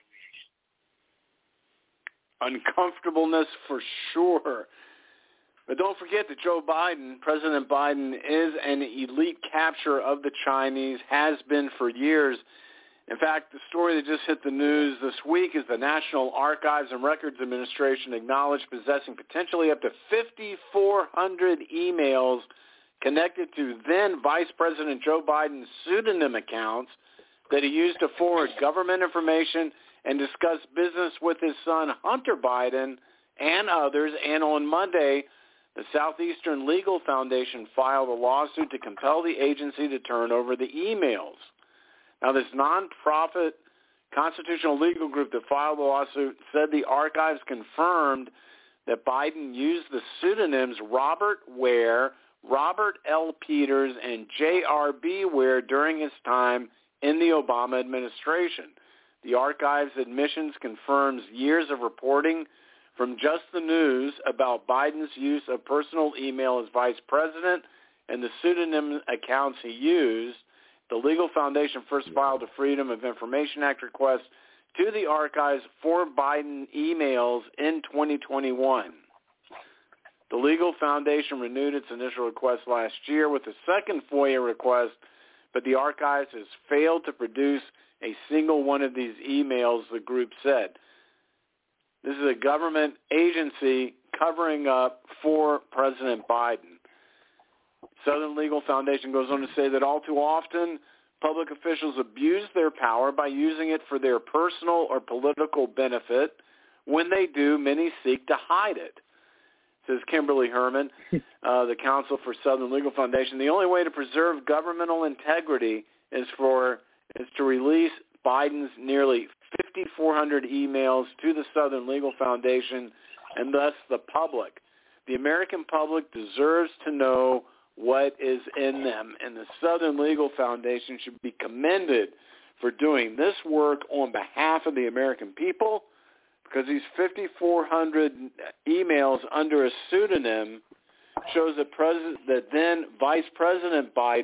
Uncomfortableness for sure. But don't forget that Joe Biden, President Biden, is an elite capture of the Chinese, has been for years. In fact, the story that just hit the news this week is the National Archives and Records Administration acknowledged possessing potentially up to fifty-four hundred emails connected to then Vice President Joe Biden's pseudonym accounts that he used to forward government information and discuss business with his son Hunter Biden and others. And on Monday, the Southeastern Legal Foundation filed a lawsuit to compel the agency to turn over the emails. Now, this nonprofit constitutional legal group that filed the lawsuit said the archives confirmed that Biden used the pseudonyms Robert Ware, Robert L. Peters, and J R B. Ware during his time in the Obama administration. The archives admissions confirms years of reporting from Just the News about Biden's use of personal email as vice president and the pseudonym accounts he used. The Legal Foundation first filed a Freedom of Information Act request to the archives for Biden emails in twenty twenty-one. The Legal Foundation renewed its initial request last year with a second FOIA request, but the archives has failed to produce a single one of these emails, the group said. This is a government agency covering up for President Biden. Southern Legal Foundation goes on to say that all too often, public officials abuse their power by using it for their personal or political benefit. When they do, many seek to hide it. Says Kimberly Herman, uh, the counsel for Southern Legal Foundation. The only way to preserve governmental integrity is for is to release Biden's nearly fifty-four hundred emails to the Southern Legal Foundation and thus the public. The American public deserves to know what is in them, and the Southern Legal Foundation should be commended for doing this work on behalf of the American people, because these fifty-four hundred emails under a pseudonym shows that, President, that then Vice President Biden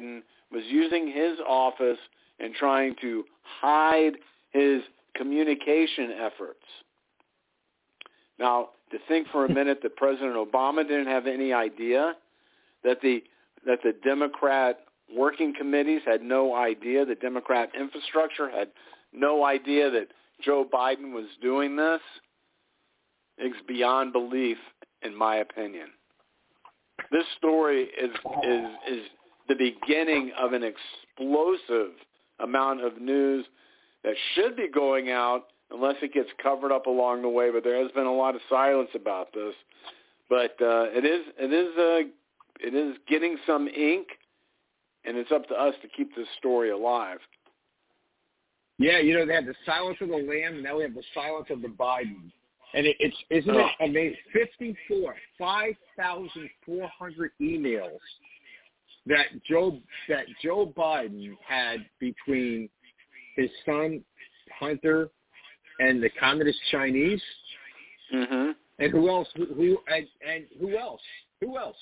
was using his office and trying to hide his communication efforts. Now, to think for a minute that President Obama didn't have any idea, that the that the Democrat working committees had no idea, the Democrat infrastructure had no idea that Joe Biden was doing this, is beyond belief, in my opinion. This story is is is the beginning of an explosive amount of news that should be going out unless it gets covered up along the way. But there has been a lot of silence about this. But uh, it is it is uh, it is getting some ink, and it's up to us to keep this story alive. Yeah, you know, they had the silence of the Lamb, and now we have the silence of the Biden. And it, it's isn't it amazing? fifty-four, five thousand four hundred emails that Joe that Joe Biden had between his son Hunter and the Communist Chinese. Mm-hmm. And who else? Who, who and, and who else? Who else?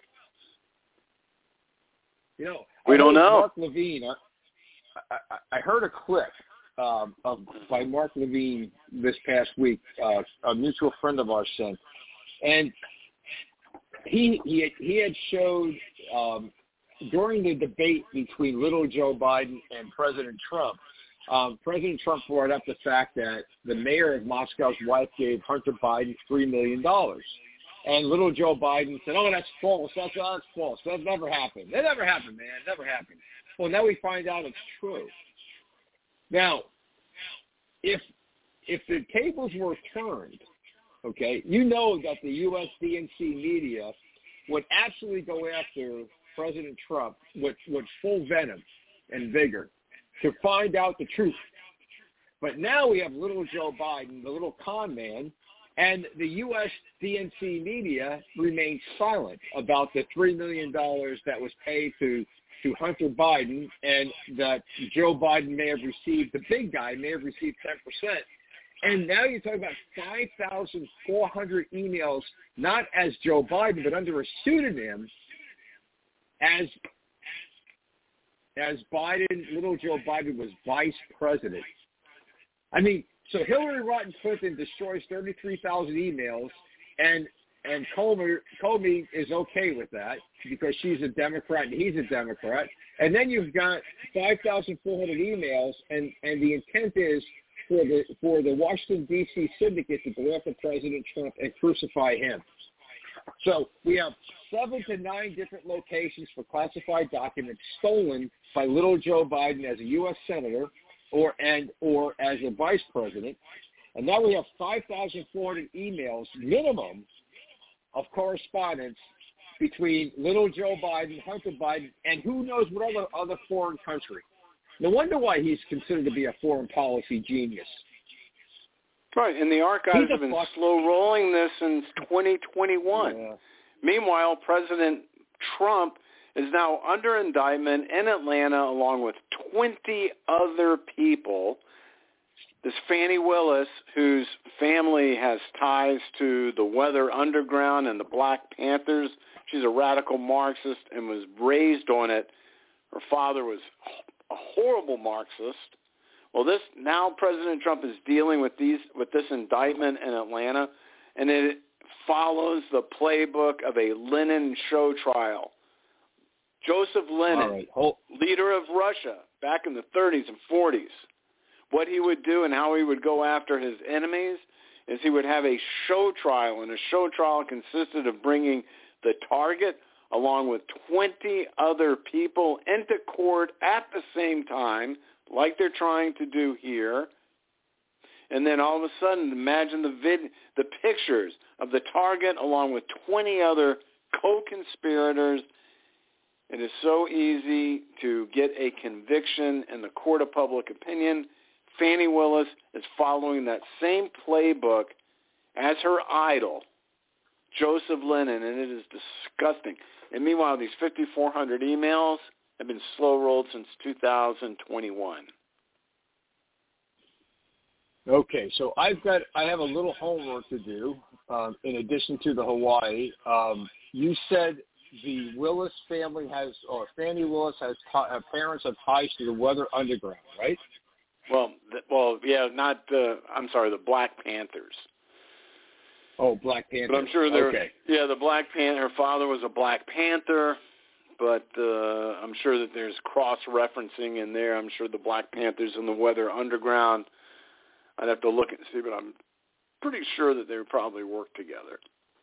You know, we don't know. Mark Levine. I, I, I heard a clip um, of by Mark Levine this past week. Uh, a mutual friend of ours sent, and he he had, he had showed um, during the debate between little Joe Biden and President Trump. Um, President Trump brought up the fact that the mayor of Moscow's wife gave Hunter Biden three million dollars. And little Joe Biden said, oh, that's false. That's, that's false. That never happened. That never happened, man. It never happened. Well, now we find out it's true. Now, if if the tables were turned, okay, you know that the U S D N C media would absolutely go after President Trump with, with full venom and vigor to find out the truth. But now we have little Joe Biden, the little con man, and the U S D N C media remains silent about the three million dollars that was paid to, to Hunter Biden, and that Joe Biden may have received, the big guy may have received ten percent. And now you're talking about five thousand four hundred emails, not as Joe Biden, but under a pseudonym as as Biden, little Joe Biden was vice president. I mean, so Hillary Rodham Clinton destroys thirty-three thousand emails, and and Comey, Comey is okay with that because she's a Democrat and he's a Democrat. And then you've got five thousand four hundred emails, and, and the intent is for the for the Washington, D C syndicate to go after President Trump and crucify him. So we have seven to nine different locations for classified documents stolen by little Joe Biden as a U S senator or and or as a vice president. And now we have five thousand four hundred emails minimum of correspondence between little Joe Biden, Hunter Biden, and who knows what other, other foreign country. No wonder why he's considered to be a foreign policy genius. Right, and the archives have been slow rolling this since twenty twenty-one. Yeah. Meanwhile, President Trump is now under indictment in Atlanta along with twenty other people. This Fannie Willis, whose family has ties to the Weather Underground and the Black Panthers, she's a radical Marxist and was raised on it. Her father was a horrible Marxist. Well, this now President Trump is dealing with these with this indictment in Atlanta, and it follows the playbook of a Lenin show trial. Joseph Lenin, right. Hold- leader of Russia back in the thirties and forties, what he would do and how he would go after his enemies is he would have a show trial, and a show trial consisted of bringing the target along with twenty other people into court at the same time, like they're trying to do here. And then all of a sudden, imagine the vid, the pictures of the target along with twenty other co-conspirators. It is so easy to get a conviction in the court of public opinion. Fannie Willis is following that same playbook as her idol, Joseph Lenin, and it is disgusting. And meanwhile, these fifty-four hundred emails have been slow-rolled since two thousand twenty-one. Okay, so I've got I have a little homework to do um, in addition to the Hawaii. Um, you said the Willis family has, or Fannie Willis has, uh, parents have ties to the Weather Underground, right? Well, th- well, yeah, not the. I'm sorry, the Black Panthers. Oh, Black Panther. But I'm sure they're. Okay. Yeah, the Black Panther. Her father was a Black Panther, but uh, I'm sure that there's cross-referencing in there. I'm sure the Black Panthers and the Weather Underground. I'd have to look and see, but I'm pretty sure that they would probably work together.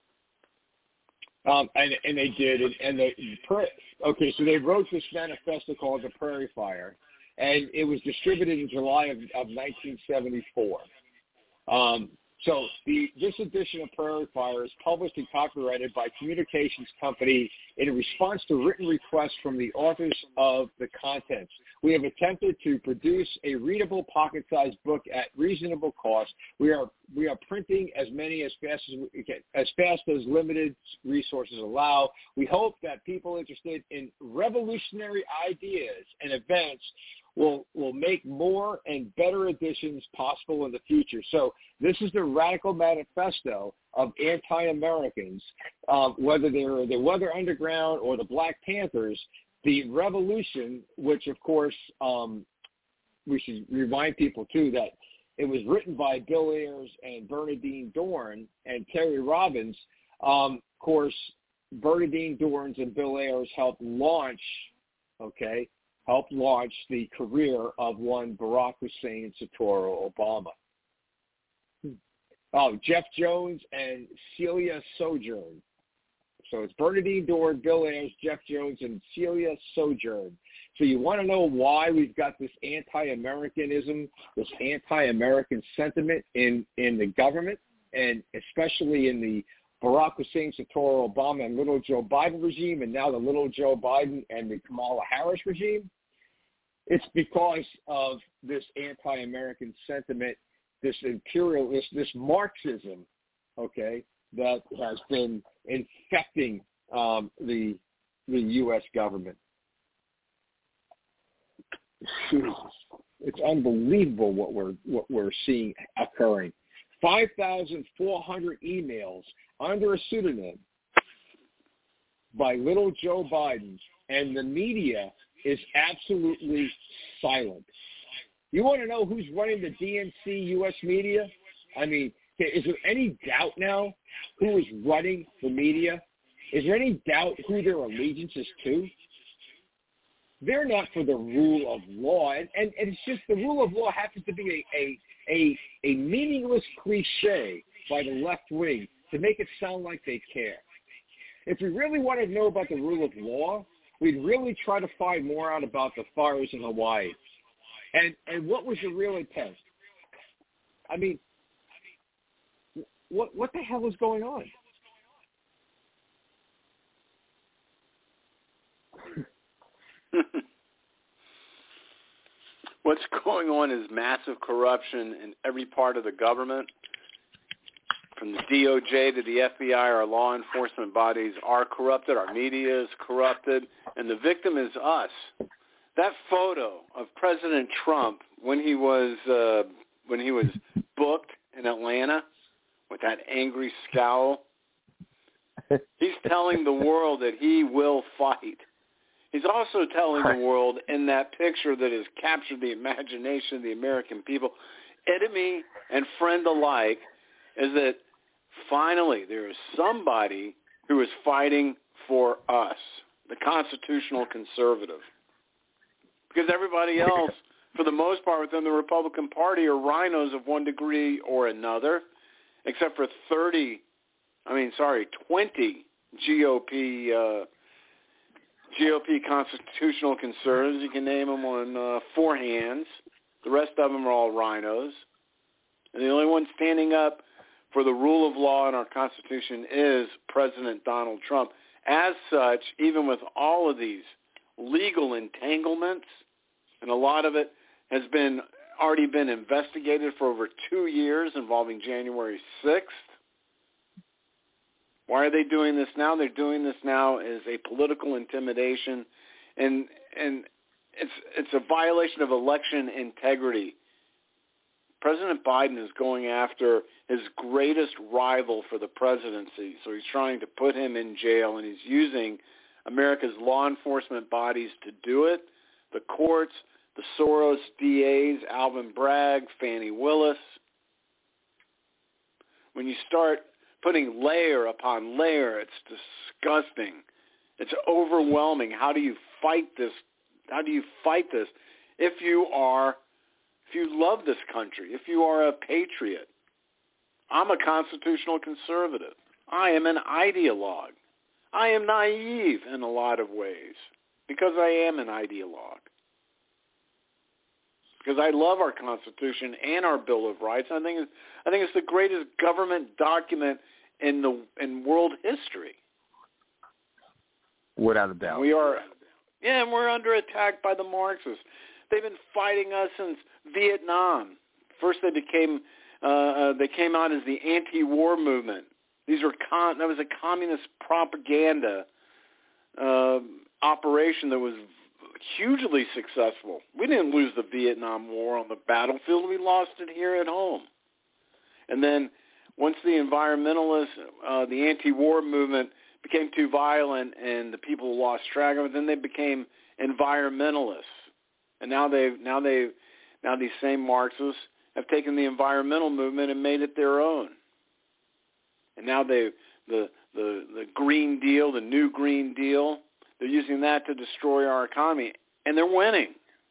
Um, and and they did, and, and the okay, so they wrote this manifesto called the Prairie Fire, and it was distributed in July of, of nineteen seventy-four. Um, so the this edition of Prairie Fire is published and copyrighted by Communications Company in response to written requests from the authors of the contents. We have attempted to produce a readable pocket-sized book at reasonable cost. We are we are printing as many as fast as we can, as fast as limited resources allow. We hope that people interested in revolutionary ideas and events will will make more and better editions possible in the future. So this is the radical manifesto of anti-Americans, uh, whether they're the Weather Underground or the Black Panthers. The revolution, which of course um, we should remind people too that it was written by Bill Ayers and Bernardine Dorn and Terry Robbins. Um, of course, Bernardine Dorns and Bill Ayers helped launch, okay, helped launch the career of one Barack Hussein Soetoro Obama. Oh, Jeff Jones and Celia Sojourn. So it's Bernardine Dorn, Bill Ayers, Jeff Jones, and Celia Sojourn. So you want to know why we've got this anti-Americanism, this anti-American sentiment in, in the government, and especially in the Barack Hussein Soetoro Obama and little Joe Biden regime, and now the little Joe Biden and the Kamala Harris regime? It's because of this anti-American sentiment, this imperialist, this Marxism, okay, that has been infecting um, the the U S government. It's unbelievable what we're what we're seeing occurring. Five thousand four hundred emails under a pseudonym by little Joe Biden, and the media is absolutely silent. You want to know who's running the D N C U S media? I mean, is there any doubt now who is running the media? Is there any doubt who their allegiance is to? They're not for the rule of law, and, and, and it's just the rule of law happens to be a, a, a, a meaningless cliche by the left wing to make it sound like they care. If we really wanted to know about the rule of law, we'd really try to find more out about the fires in Hawaii. And and what was the real intent? I mean, what what the hell is going on? What's going on is massive corruption in every part of the government, from the D O J to the F B I. Our law enforcement bodies are corrupted. Our media is corrupted, and the victim is us. That photo of President Trump when he was uh, when he was booked in Atlanta with that angry scowl, he's telling the world that he will fight. He's also telling the world in that picture that has captured the imagination of the American people, enemy and friend alike, is that finally there is somebody who is fighting for us, the constitutional conservative. Because everybody else, for the most part within the Republican Party, are rhinos of one degree or another, except for thirty, I mean, sorry, twenty G O P uh, G O P constitutional conservatives. You can name them on uh, four hands. The rest of them are all rhinos. And the only one standing up for the rule of law in our Constitution is President Donald Trump. As such, even with all of these legal entanglements, and a lot of it has been already been investigated for over two years involving January sixth. Why are they doing this now? They're doing this now as a political intimidation, and and it's it's a violation of election integrity President Biden is going after his greatest rival for the presidency. So he's trying to put him in jail, and he's using America's law enforcement bodies to do it, the courts, the Soros D As, Alvin Bragg, Fani Willis. When you start putting layer upon layer, it's disgusting. It's overwhelming. How do you fight this? How do you fight this if you are, if you love this country, if you are a patriot? I'm a constitutional conservative. I am an ideologue. I am naive in a lot of ways because I am an ideologue. Because I love our Constitution and our Bill of Rights. I think it's, I think it's the greatest government document in the in world history. Without a doubt. We are, yeah, and we're under attack by the Marxists. They've been fighting us since Vietnam. First, they became uh, uh, they came out as the anti-war movement. These were con- that was a communist propaganda uh, operation that was hugely successful. We didn't lose the Vietnam War on the battlefield. We lost it here at home. And then once the environmentalists, uh, the anti-war movement became too violent and the people lost track of it, then they became environmentalists. And now they've now they now these same Marxists have taken the environmental movement and made it their own. And now they the the the Green Deal, the new Green Deal, they're using that to destroy our economy, and they're winning.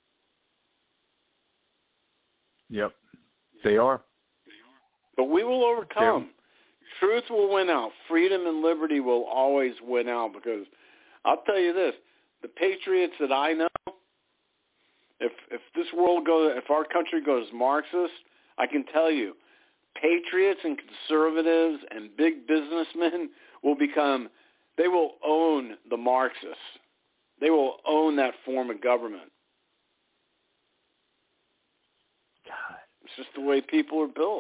Yep, they are. But we will overcome. Yep. Truth will win out. Freedom and liberty will always win out, because I'll tell you this, the patriots that I know, if if this world goes, if our country goes Marxist, I can tell you, patriots and conservatives and big businessmen will become, they will own the Marxists. They will own that form of government. God. It's just the way people are built.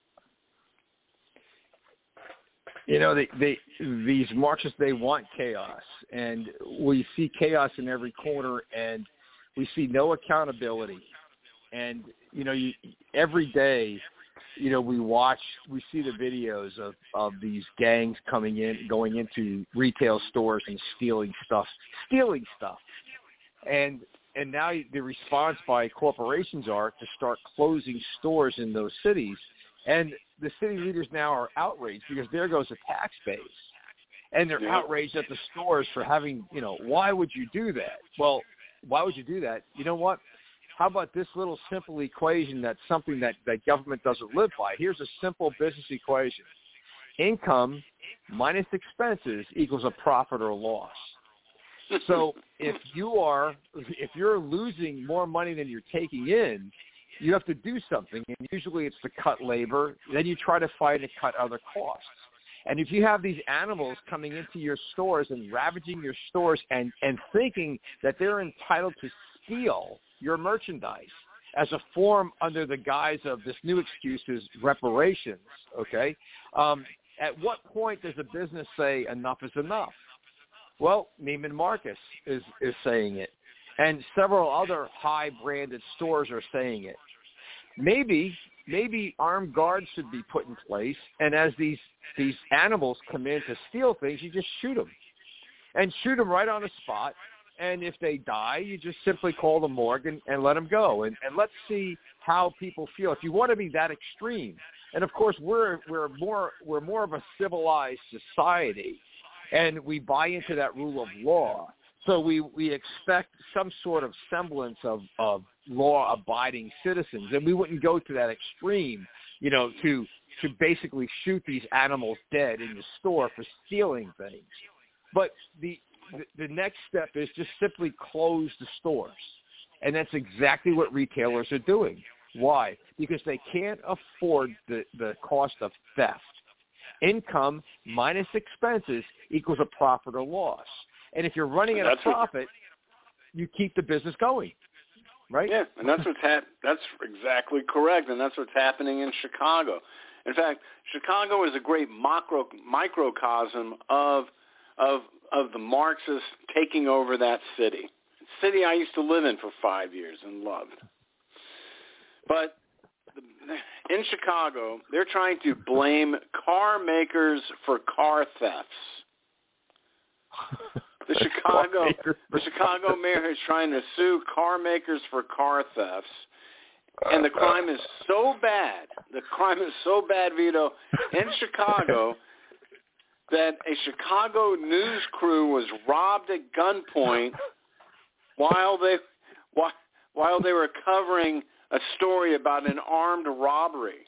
You know, they, they, these Marxists, they want chaos. And we see chaos in every corner, and we see no accountability. And, you know, you, every day, you know, we watch, we see the videos of, of these gangs coming in, going into retail stores and stealing stuff, stealing stuff. And and now the response by corporations are to start closing stores in those cities. And the city leaders now are outraged because there goes a tax base. And they're yeah. outraged at the stores for having, you know, why would you do that? Well, why would you do that? You know what? How about this little simple equation that's something that, that government doesn't live by? Here's a simple business equation. Income minus expenses equals a profit or loss. So if you are, if you're losing more money than you're taking in, you have to do something, and usually it's to cut labor. Then you try to find to cut other costs. And if you have these animals coming into your stores and ravaging your stores and, and thinking that they're entitled to steal your merchandise as a form under the guise of this new excuse is reparations, okay, um, at what point does a business say enough is enough? Well, Neiman Marcus is, is saying it, and several other high-branded stores are saying it. Maybe maybe armed guards should be put in place, and as these these animals come in to steal things, you just shoot them, and shoot them right on the spot. And if they die, you just simply call the morgue and, and let them go. And, and let's see how people feel. If you want to be that extreme, and of course we're we're more we're more of a civilized society, and we buy into that rule of law. So we, we expect some sort of semblance of, of law-abiding citizens, and we wouldn't go to that extreme, you know, to to basically shoot these animals dead in the store for stealing things. But the the next step is just simply close the stores, and that's exactly what retailers are doing. Why? Because they can't afford the, the cost of theft. Income minus expenses equals a profit or loss. And if you're running at a profit, you keep the business going, right? Yeah, and that's what's hap- That's exactly correct, and that's what's happening in Chicago. In fact, Chicago is a great macro, microcosm of of of the Marxists taking over that city. City I used to live in for five years and loved. But the, in Chicago, they're trying to blame car makers for car thefts. The Chicago, the Chicago mayor is trying to sue car makers for car thefts, and the crime is so bad. The crime is so bad, Vito, in Chicago, that a Chicago news crew was robbed at gunpoint while they while, while they were covering a story about an armed robbery.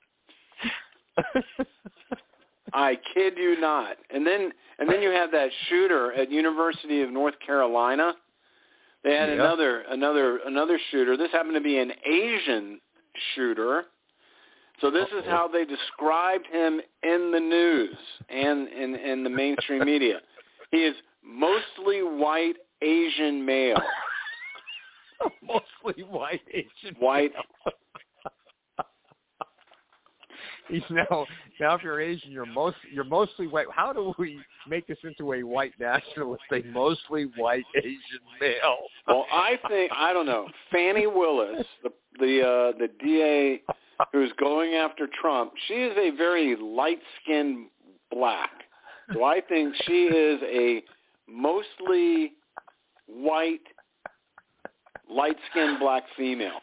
I kid you not. And then and then you have that shooter at University of North Carolina. They had yeah. another another another shooter. This happened to be an Asian shooter. So this Uh-oh. is how they described him in the news and in, in the mainstream media. He is mostly white Asian male. Mostly white Asian white. male. He's now now if you're Asian, you're most you're mostly white. How do we make this into a white nationalist? A mostly white Asian male. Well, I think I don't know. Fannie Willis, the the uh, the D A who's going after Trump, she is a very light-skinned black. So I think she is a mostly white, light-skinned black female.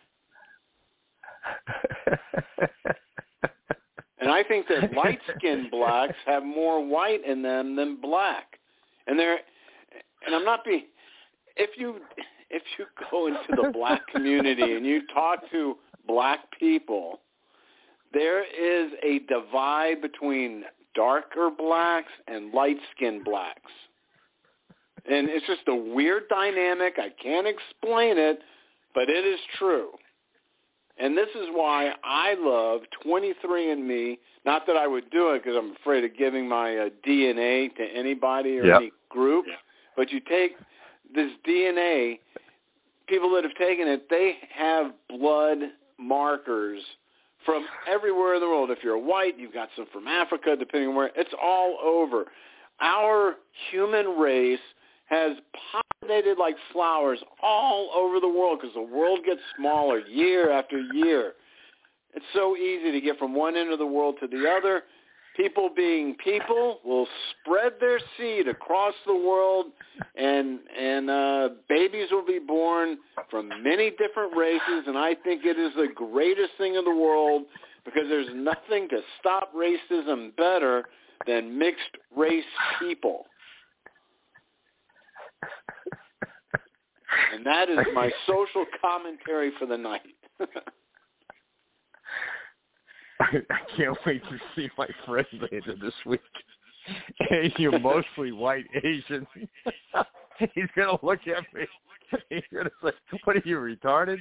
And I think that light-skinned blacks have more white in them than black. And they're, and I'm not being, if you if you go into the black community and you talk to black people, there is a divide between darker blacks and light-skinned blacks. And it's just a weird dynamic. I can't explain it, but it is true. And this is why I love twenty-three and me. Not that I would do it because I'm afraid of giving my uh, D N A to anybody or yep. any group. Yep. But you take this D N A, people that have taken it, they have blood markers from everywhere in the world. If you're white, you've got some from Africa, depending on where. It's all over. Our human race has pollinated like flowers all over the world because the world gets smaller year after year. It's so easy to get from one end of the world to the other. People being people will spread their seed across the world, and and uh, babies will be born from many different races, and I think it is the greatest thing in the world because there's nothing to stop racism better than mixed race people. And that is my social commentary for the night. I can't wait to see my friend later this week. And you're mostly white Asian. He's going to look at me. He's going to say, what are you, retarded?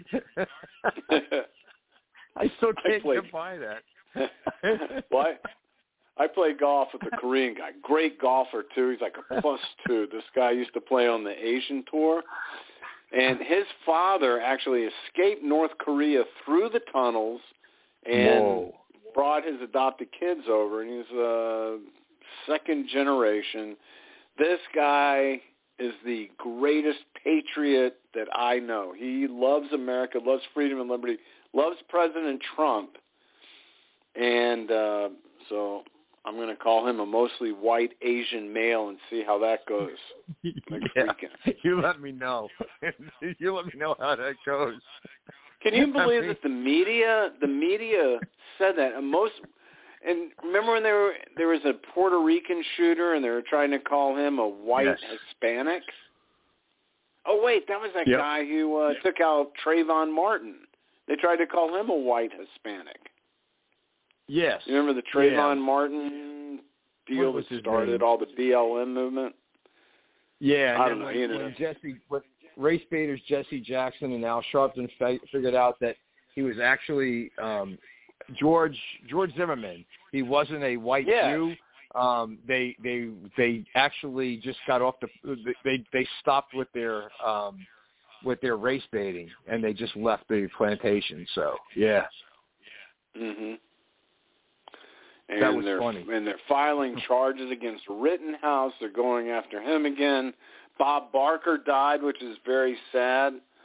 I still can't I played, get by that. Well, I, I played golf with a Korean guy. Great golfer, too. He's like a plus two. This guy used to play on the Asian tour. And his father actually escaped North Korea through the tunnels and Whoa. brought his adopted kids over. And he's a second generation. This guy is the greatest patriot that I know. He loves America, loves freedom and liberty, loves President Trump. And uh, so I'm going to call him a mostly white Asian male and see how that goes. Yeah. You let me know. You let me know how that goes. Can you believe that the media, the media said that? And most, and remember when there were, there was a Puerto Rican shooter and they were trying to call him a white yes. Hispanic? Oh wait, that was that yep. guy who uh, took out Trayvon Martin. They tried to call him a white Hispanic. Yes. You remember the Trayvon yeah. Martin deal that started all the B L M movement? Yeah. I don't know. When, you know. when Jesse, when race baiters Jesse Jackson and Al Sharpton fi- figured out that he was actually um, George George Zimmerman. He wasn't a white yeah. Jew. Um, they they they actually just got off the they they stopped with their um, with their race baiting and they just left the plantation. So yeah. Mhm. And that was they're, funny. And they're filing charges against Rittenhouse. They're going after him again. Bob Barker died, which is very sad.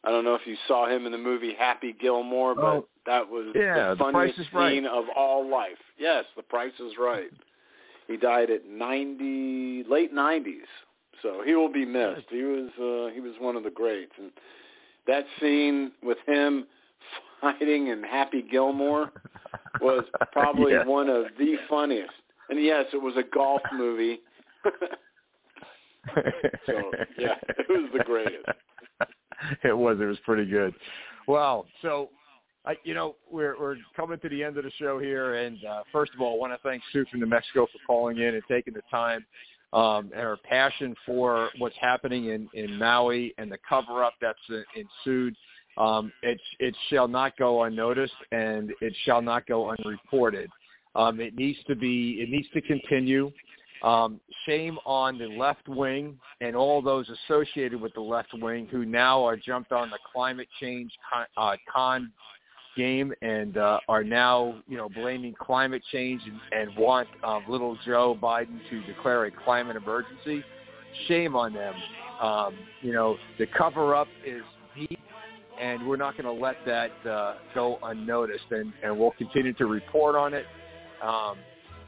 I don't know if you saw him in the movie Happy Gilmore, but oh, that was yeah, the The funniest Price is Right. scene of all life. Yes, The Price is Right. He died at ninety, late nineties, so he will be missed. He was uh, he was one of the greats, and that scene with him fighting in Happy Gilmore was probably yeah. one of the funniest. And yes, it was a golf movie. So yeah, it was the greatest. It was. It was pretty good. Well, so. I, you know, we're we're coming to the end of the show here, and uh, first of all, I want to thank Sue from New Mexico for calling in and taking the time um, and her passion for what's happening in, in Maui and the cover-up that's uh, ensued. Um, it, it shall not go unnoticed, and it shall not go unreported. Um, it needs to be. It needs to continue. Um, shame on the left wing and all those associated with the left wing who now are jumped on the climate change con. Uh, con game and uh, are now, you know, blaming climate change and, and want um, little Joe Biden to declare a climate emergency. Shame on them. Um, you know, the cover-up is deep, and we're not going to let that uh, go unnoticed, and, and we'll continue to report on it. Um,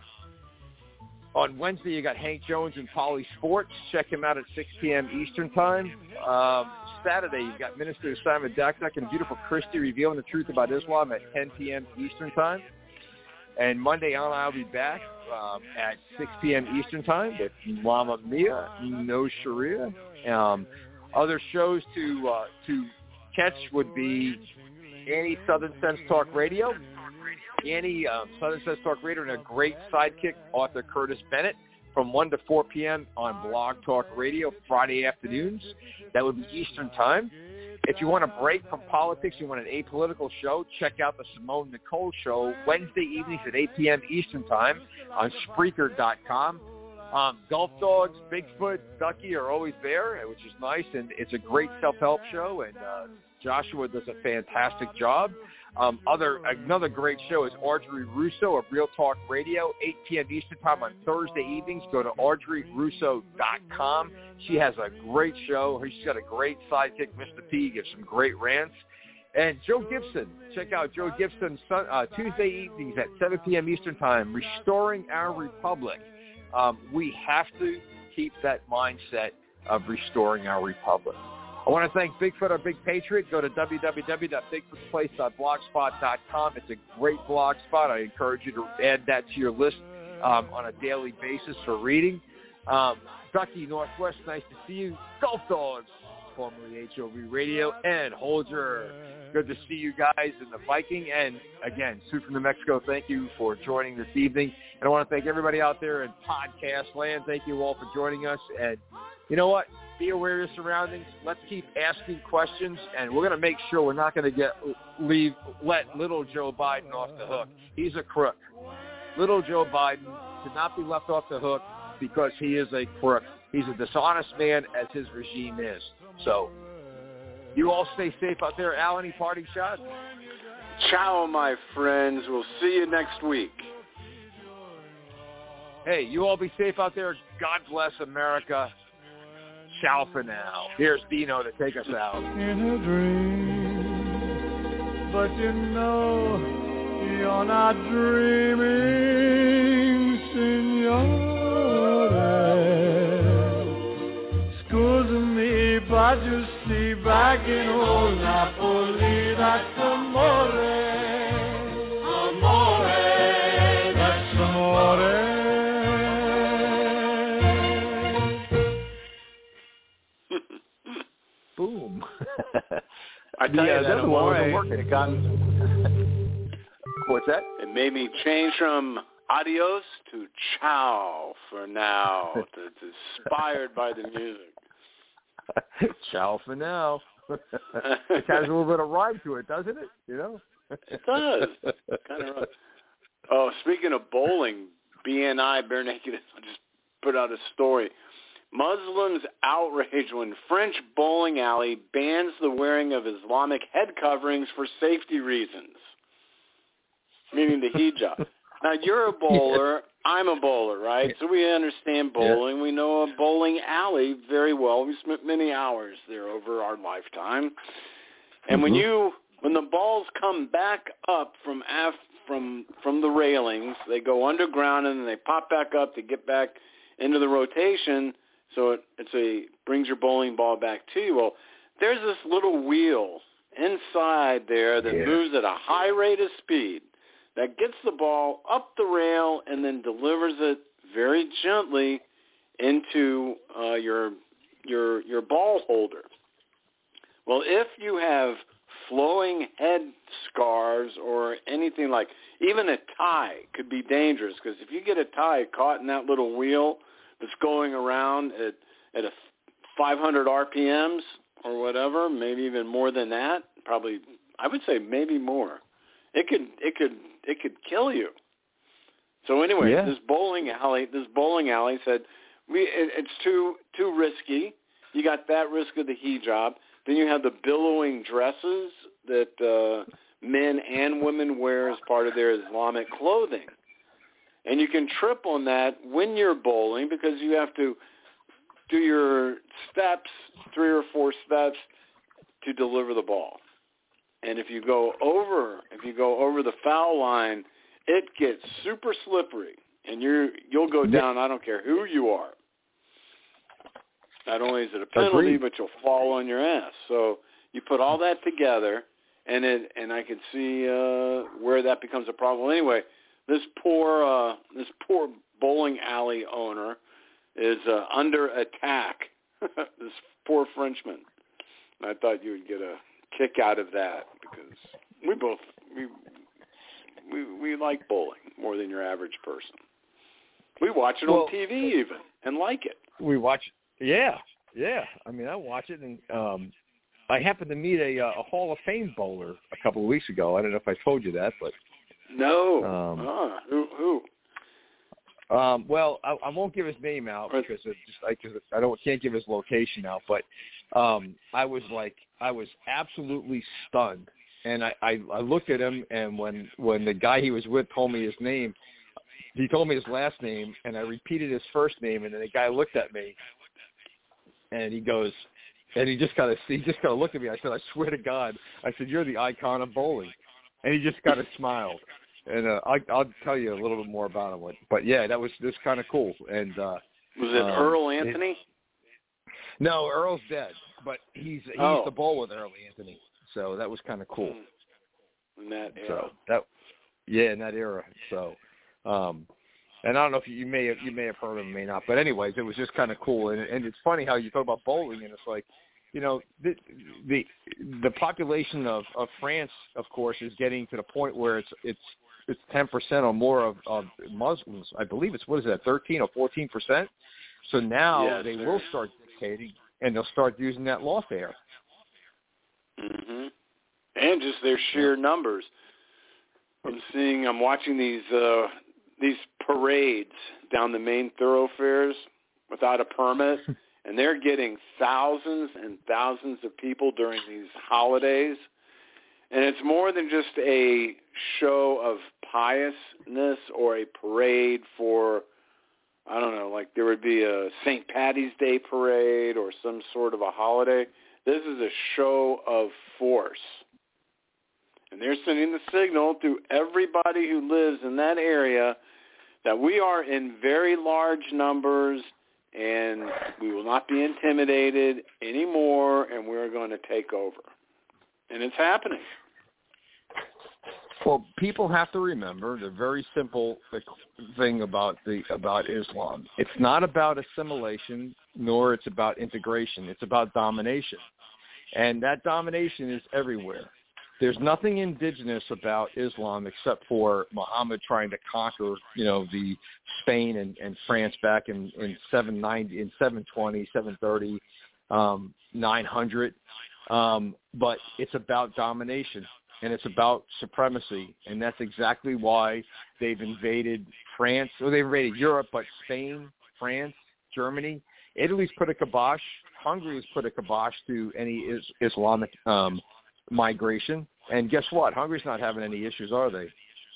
on Wednesday, you got Hank Jones and Poly Sports. Check him out at six p.m. Eastern Time. Um, Saturday, you've got Minister Simon Dakdak and beautiful Christy revealing the truth about Islam at ten p.m. Eastern Time. And Monday on, I'll be back um, at six p.m. Eastern Time with Mama Mia, No Sharia. Um, other shows to uh, to catch would be Annie Southern Sense Talk Radio. Annie um, Southern Sense Talk Radio and a great sidekick, author Curtis Bennett, from one to four p.m. on Blog Talk Radio Friday afternoons. That would be Eastern Time. If you want a break from politics, you want an apolitical show, check out the Simone Nicole Show Wednesday evenings at eight p.m. Eastern Time on Spreaker dot com. Um, Golf Dogs, Bigfoot, Ducky are always there, which is nice, and it's a great self-help show, and uh, Joshua does a fantastic job. Um, other Another great show is Audrey Russo of Real Talk Radio, eight p.m. Eastern Time on Thursday evenings. Go to audrey russo dot com. She has a great show. She's got a great sidekick, Mister P. He gives some great rants. And Joe Gibson. Check out Joe Gibson uh, Tuesday evenings at seven p.m. Eastern Time, Restoring Our Republic. Um, we have to keep that mindset of restoring our republic. I want to thank Bigfoot, our big patriot. Go to w w w dot bigfoot place dot blogspot dot com. It's a great blog spot. I encourage you to add that to your list um, on a daily basis for reading. Um, Ducky Northwest, nice to see you. Golf Dogs, formerly H O V Radio, and Holger. Good to see you guys in the Viking. And again, Sue from New Mexico, thank you for joining this evening. And I want to thank everybody out there in podcast land. Thank you all for joining us. And you know what? Be aware of your surroundings. Let's keep asking questions, and we're going to make sure we're not going to get leave let little Joe Biden off the hook. He's a crook. Little Joe Biden should not be left off the hook because he is a crook. He's a dishonest man, as his regime is. So you all stay safe out there. Al, any parting shots? Ciao, my friends. We'll see you next week. Hey, you all be safe out there. God bless America. Ciao for now. Here's Dino to take us out. In a dream, but you know you're not dreaming, signore. Scusa me, but you see, back in old Napoli, that's amore. Amore, that's amore. Boom. I tell yeah, you that amore, amore, it got, what's that? it made me change from adios to ciao for now. It's inspired by the music. Ciao for now. It has a little bit of rhyme to it, doesn't it? You know? It does. Kind of. Oh, speaking of bowling, B N I, Bare Naked, just put out a story. Muslims outrage when French bowling alley bans the wearing of Islamic head coverings for safety reasons, meaning the hijab. Now, you're a bowler. I'm a bowler, right? So we understand bowling. Yeah. We know a bowling alley very well. We spent many hours there over our lifetime. And mm-hmm. when you when the balls come back up from af, from from the railings, they go underground and then they pop back up to get back into the rotation. So it it's a brings your bowling ball back to you. Well, there's this little wheel inside there that yeah. moves at a high rate of speed that gets the ball up the rail and then delivers it very gently into uh, your your your ball holder. Well, if you have flowing head scars or anything like, even a tie could be dangerous, because if you get a tie caught in that little wheel that's going around at at a five hundred R P Ms or whatever, maybe even more than that, probably I would say maybe more. It could it could it could kill you. So anyway, yeah. this bowling alley this bowling alley said we it, it's too too risky. You got that risk of the hijab. Then you have the billowing dresses that uh, men and women wear as part of their Islamic clothing. And you can trip on that when you're bowling, because you have to do your steps, three or four steps, to deliver the ball. And if you go over, if you go over the foul line, it gets super slippery, and you're you'll go down. I don't care who you are. Not only is it a penalty, Agreed. but you'll fall on your ass. So you put all that together, and it and I can see uh, where that becomes a problem. Anyway, this poor uh, this poor bowling alley owner is uh, under attack. This poor Frenchman. And I thought you would get a kick out of that, because we both we we we like bowling more than your average person. We watch it well, on T V even and like it. We watch. Yeah, yeah. I mean, I watch it, and um, I happened to meet a, a Hall of Fame bowler a couple of weeks ago. I don't know if I told you that, but no. Um, ah, who? Who? Um, well, I, I won't give his name out because it just I, cause I don't can't give his location out. But um, I was like, I was absolutely stunned, and I, I, I looked at him, and when when the guy he was with told me his name, he told me his last name, and I repeated his first name, and then the guy looked at me. And he goes, and he just kind of, he just kind of looked at me. I said, I swear to God, I said, you're the icon of bowling. And he just kind of smiled. And uh, I, I'll tell you a little bit more about him. But yeah, that was just kind of cool. And uh, was it um, Earl Anthony? It, no, Earl's dead, but he's he oh. used to bowl with Earl Anthony. So that was kind of cool. In that era. So that, yeah, in that era. So. Um, And I don't know if you, you may have you may have heard of him, may not. But anyways, it was just kind of cool. And, and it's funny how you talk about bowling, and it's like, you know, the the, the population of, of France, of course, is getting to the point where it's it's it's ten percent or more of, of Muslims. I believe it's what is that, thirteen or fourteen percent. So now yes, they sir. will start dictating, and they'll start using that lawfare. Mm-hmm. And just their sheer numbers. I'm seeing, I'm watching these. Uh, these parades down the main thoroughfares without a permit, and they're getting thousands and thousands of people during these holidays. And it's more than just a show of piousness or a parade for, I don't know, like there would be a Saint Patty's Day parade or some sort of a holiday. This is a show of force. And they're sending the signal to everybody who lives in that area that we are in very large numbers and we will not be intimidated anymore, and we are going to take over. And it's happening. Well, people have to remember the very simple thing about the about Islam. It's not about assimilation, nor it's about integration. It's about domination. And that domination is everywhere. There's nothing indigenous about Islam except for Muhammad trying to conquer, you know, the Spain and, and France back in, in seven ninety, in seven twenty, seven thirty, um, nine hundred. Um, but it's about domination, and it's about supremacy, and that's exactly why they've invaded France, or they've invaded Europe, but Spain, France, Germany, Italy's put a kibosh, Hungary's put a kibosh to any is, Islamic um migration, and guess what? Hungary's not having any issues, are they?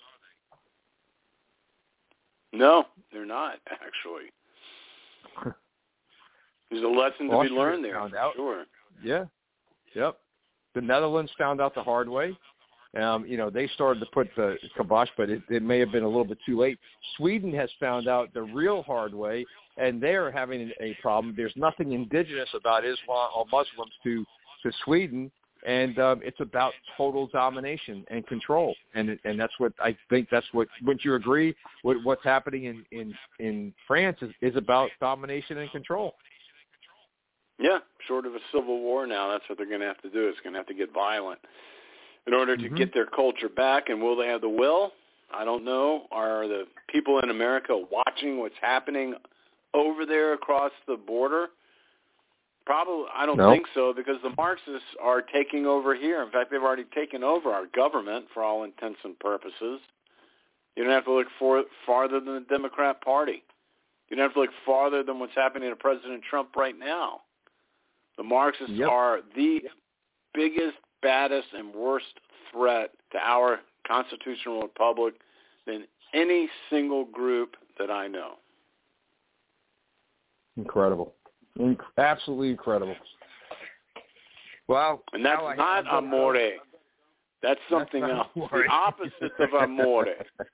No, they're not, actually. There's a lesson to Austria be learned there, found for out. sure. Yeah, yep. The Netherlands found out the hard way. Um, you know, they started to put the kibosh, but it, it may have been a little bit too late. Sweden has found out the real hard way, and they're having a problem. There's nothing indigenous about Islam or Muslims to, to Sweden, and um, it's about total domination and control. And and that's what I think that's what, wouldn't you agree, what, what's happening in, in, in France is, is about domination and control. Yeah, short of a civil war now, that's what they're going to have to do. It's going to have to get violent in order to mm-hmm. get their culture back. And will they have the will? I don't know. Are the people in America watching what's happening over there across the border? Probably, I don't no. think so, because the Marxists are taking over here. In fact, they've already taken over our government for all intents and purposes. You don't have to look for, farther than the Democrat Party. You don't have to look farther than what's happening to President Trump right now. The Marxists yep. are the biggest, baddest, and worst threat to our constitutional republic than any single group that I know. Incredible. Inc- absolutely incredible. Well, and that's not amore. That's something that's else. Amore. The opposite of amore.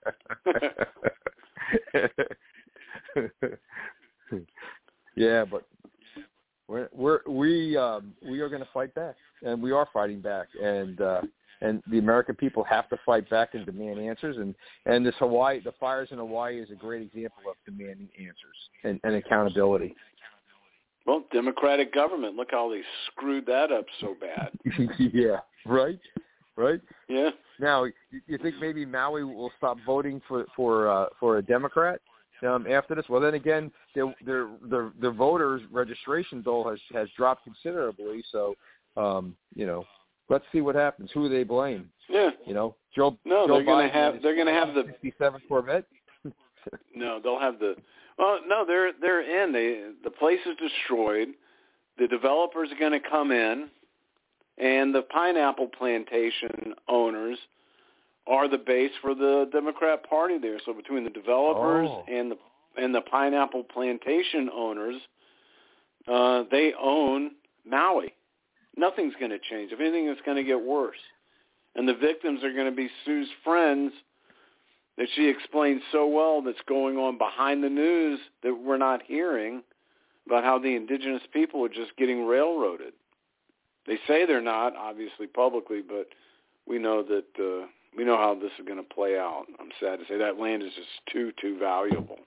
Yeah, but we're, we're we um, we are going to fight back, and we are fighting back, and uh, and the American people have to fight back and demand answers, and, and this Hawaii, the fires in Hawaii is a great example of demanding answers and, and accountability. Well, Democratic government, look how they screwed that up so bad. Yeah, right, right. Yeah. Now, you think maybe Maui will stop voting for for uh, for a Democrat um, after this? Well, then again, their their their, their voters registration dole has has dropped considerably. So, um, you know, let's see what happens. Who do they blame? Yeah. You know, Joe. No, Joe they're going Biden to have they're going to have the sixty-seven Corvette. No, they'll have the. Well, no, they're they're in. They the place is destroyed. The developers are going to come in, and the pineapple plantation owners are the base for the Democrat Party there. So between the developers oh. and the and the pineapple plantation owners, uh, they own Maui. Nothing's going to change. If anything, it's going to get worse. And the victims are going to be Sue's friends that she explained so well that's going on behind the news that we're not hearing about how the indigenous people are just getting railroaded. They say they're not, obviously publicly, but we know that uh, we know how this is going to play out. I'm sad to say that land is just too, too valuable.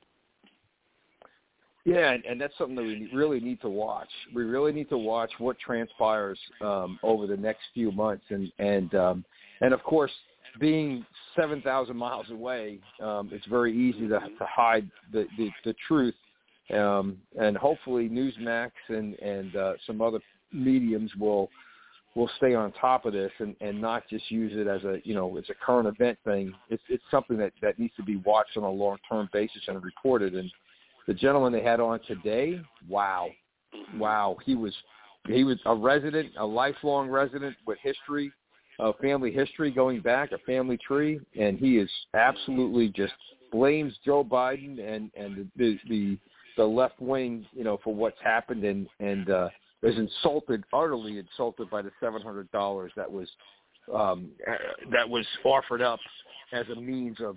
Yeah, and, and that's something that we really need to watch. We really need to watch what transpires um, over the next few months, and and um, and of course, being seven thousand miles away, um, it's very easy to, to hide the, the, the truth. Um, and hopefully Newsmax and, and uh, some other mediums will will stay on top of this and, and not just use it as a, you know, it's a current event thing. It's it's something that, that needs to be watched on a long-term basis and reported. And the gentleman they had on today, wow, wow, he was he was a resident, a lifelong resident with history. Uh, family history going back, a family tree, and he is absolutely just blames Joe Biden and, and the, the the left wing, you know, for what's happened, and and uh, is insulted, utterly insulted by the seven hundred dollars that was um, that was offered up as a means of,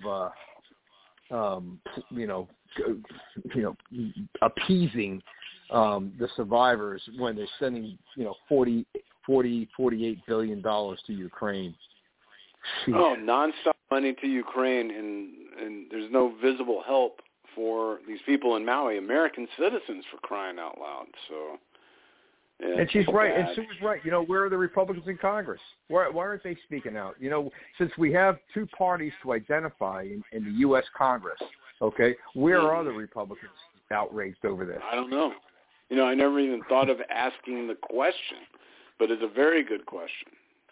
uh, um, you know, you know, appeasing um, the survivors when they're sending, you know, forty. forty, forty-eight billion dollars to Ukraine. Jeez. Oh, nonstop money to Ukraine, and, and there's no visible help for these people in Maui, American citizens, for crying out loud. So, yeah, and she's right, bad. and Sue's right. You know, where are the Republicans in Congress? Why, why aren't they speaking out? You know, since we have two parties to identify in, in the U S Congress, okay, where mm. are the Republicans outraged over this? I don't know. You know, I never even thought of asking the question. But it's a very good question.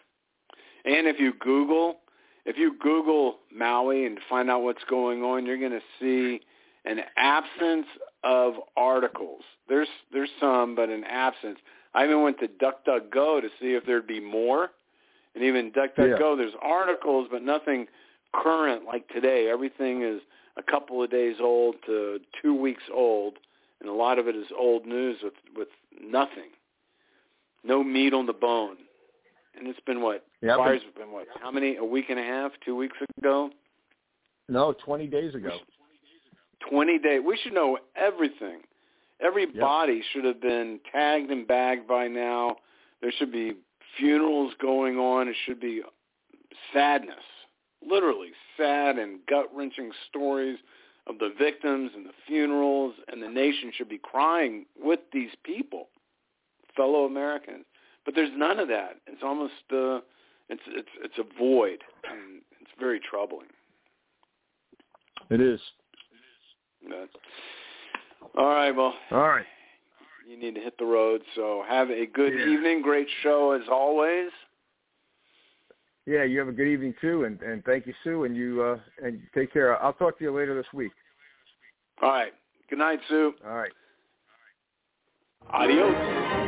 And if you Google, if you Google Maui and find out what's going on, you're going to see an absence of articles. There's there's some, but an absence. I even went to DuckDuckGo to see if there'd be more. And even DuckDuckGo, yeah. There's articles, but nothing current like today. Everything is a couple of days old to two weeks old, and a lot of it is old news with, with nothing. No meat on the bone. And it's been what? Yeah, Fires have been what? How many? A week and a half? Two weeks ago? No, twenty days ago. twenty days. We should know everything. Every Yep. body should have been tagged and bagged by now. There should be funerals going on. It should be sadness, literally sad and gut-wrenching stories of the victims and the funerals, and the nation should be crying with these people, fellow Americans. But there's none of that. It's almost uh, it's it's it's a void, and it's very troubling. It is. But, all right, well, all right. You need to hit the road. So have a good yeah. evening. Great show as always. Yeah, you have a good evening too, and, and thank you, Sue, and you uh, and take care. I'll talk to you later this week. All right. Good night, Sue. All right. Adios.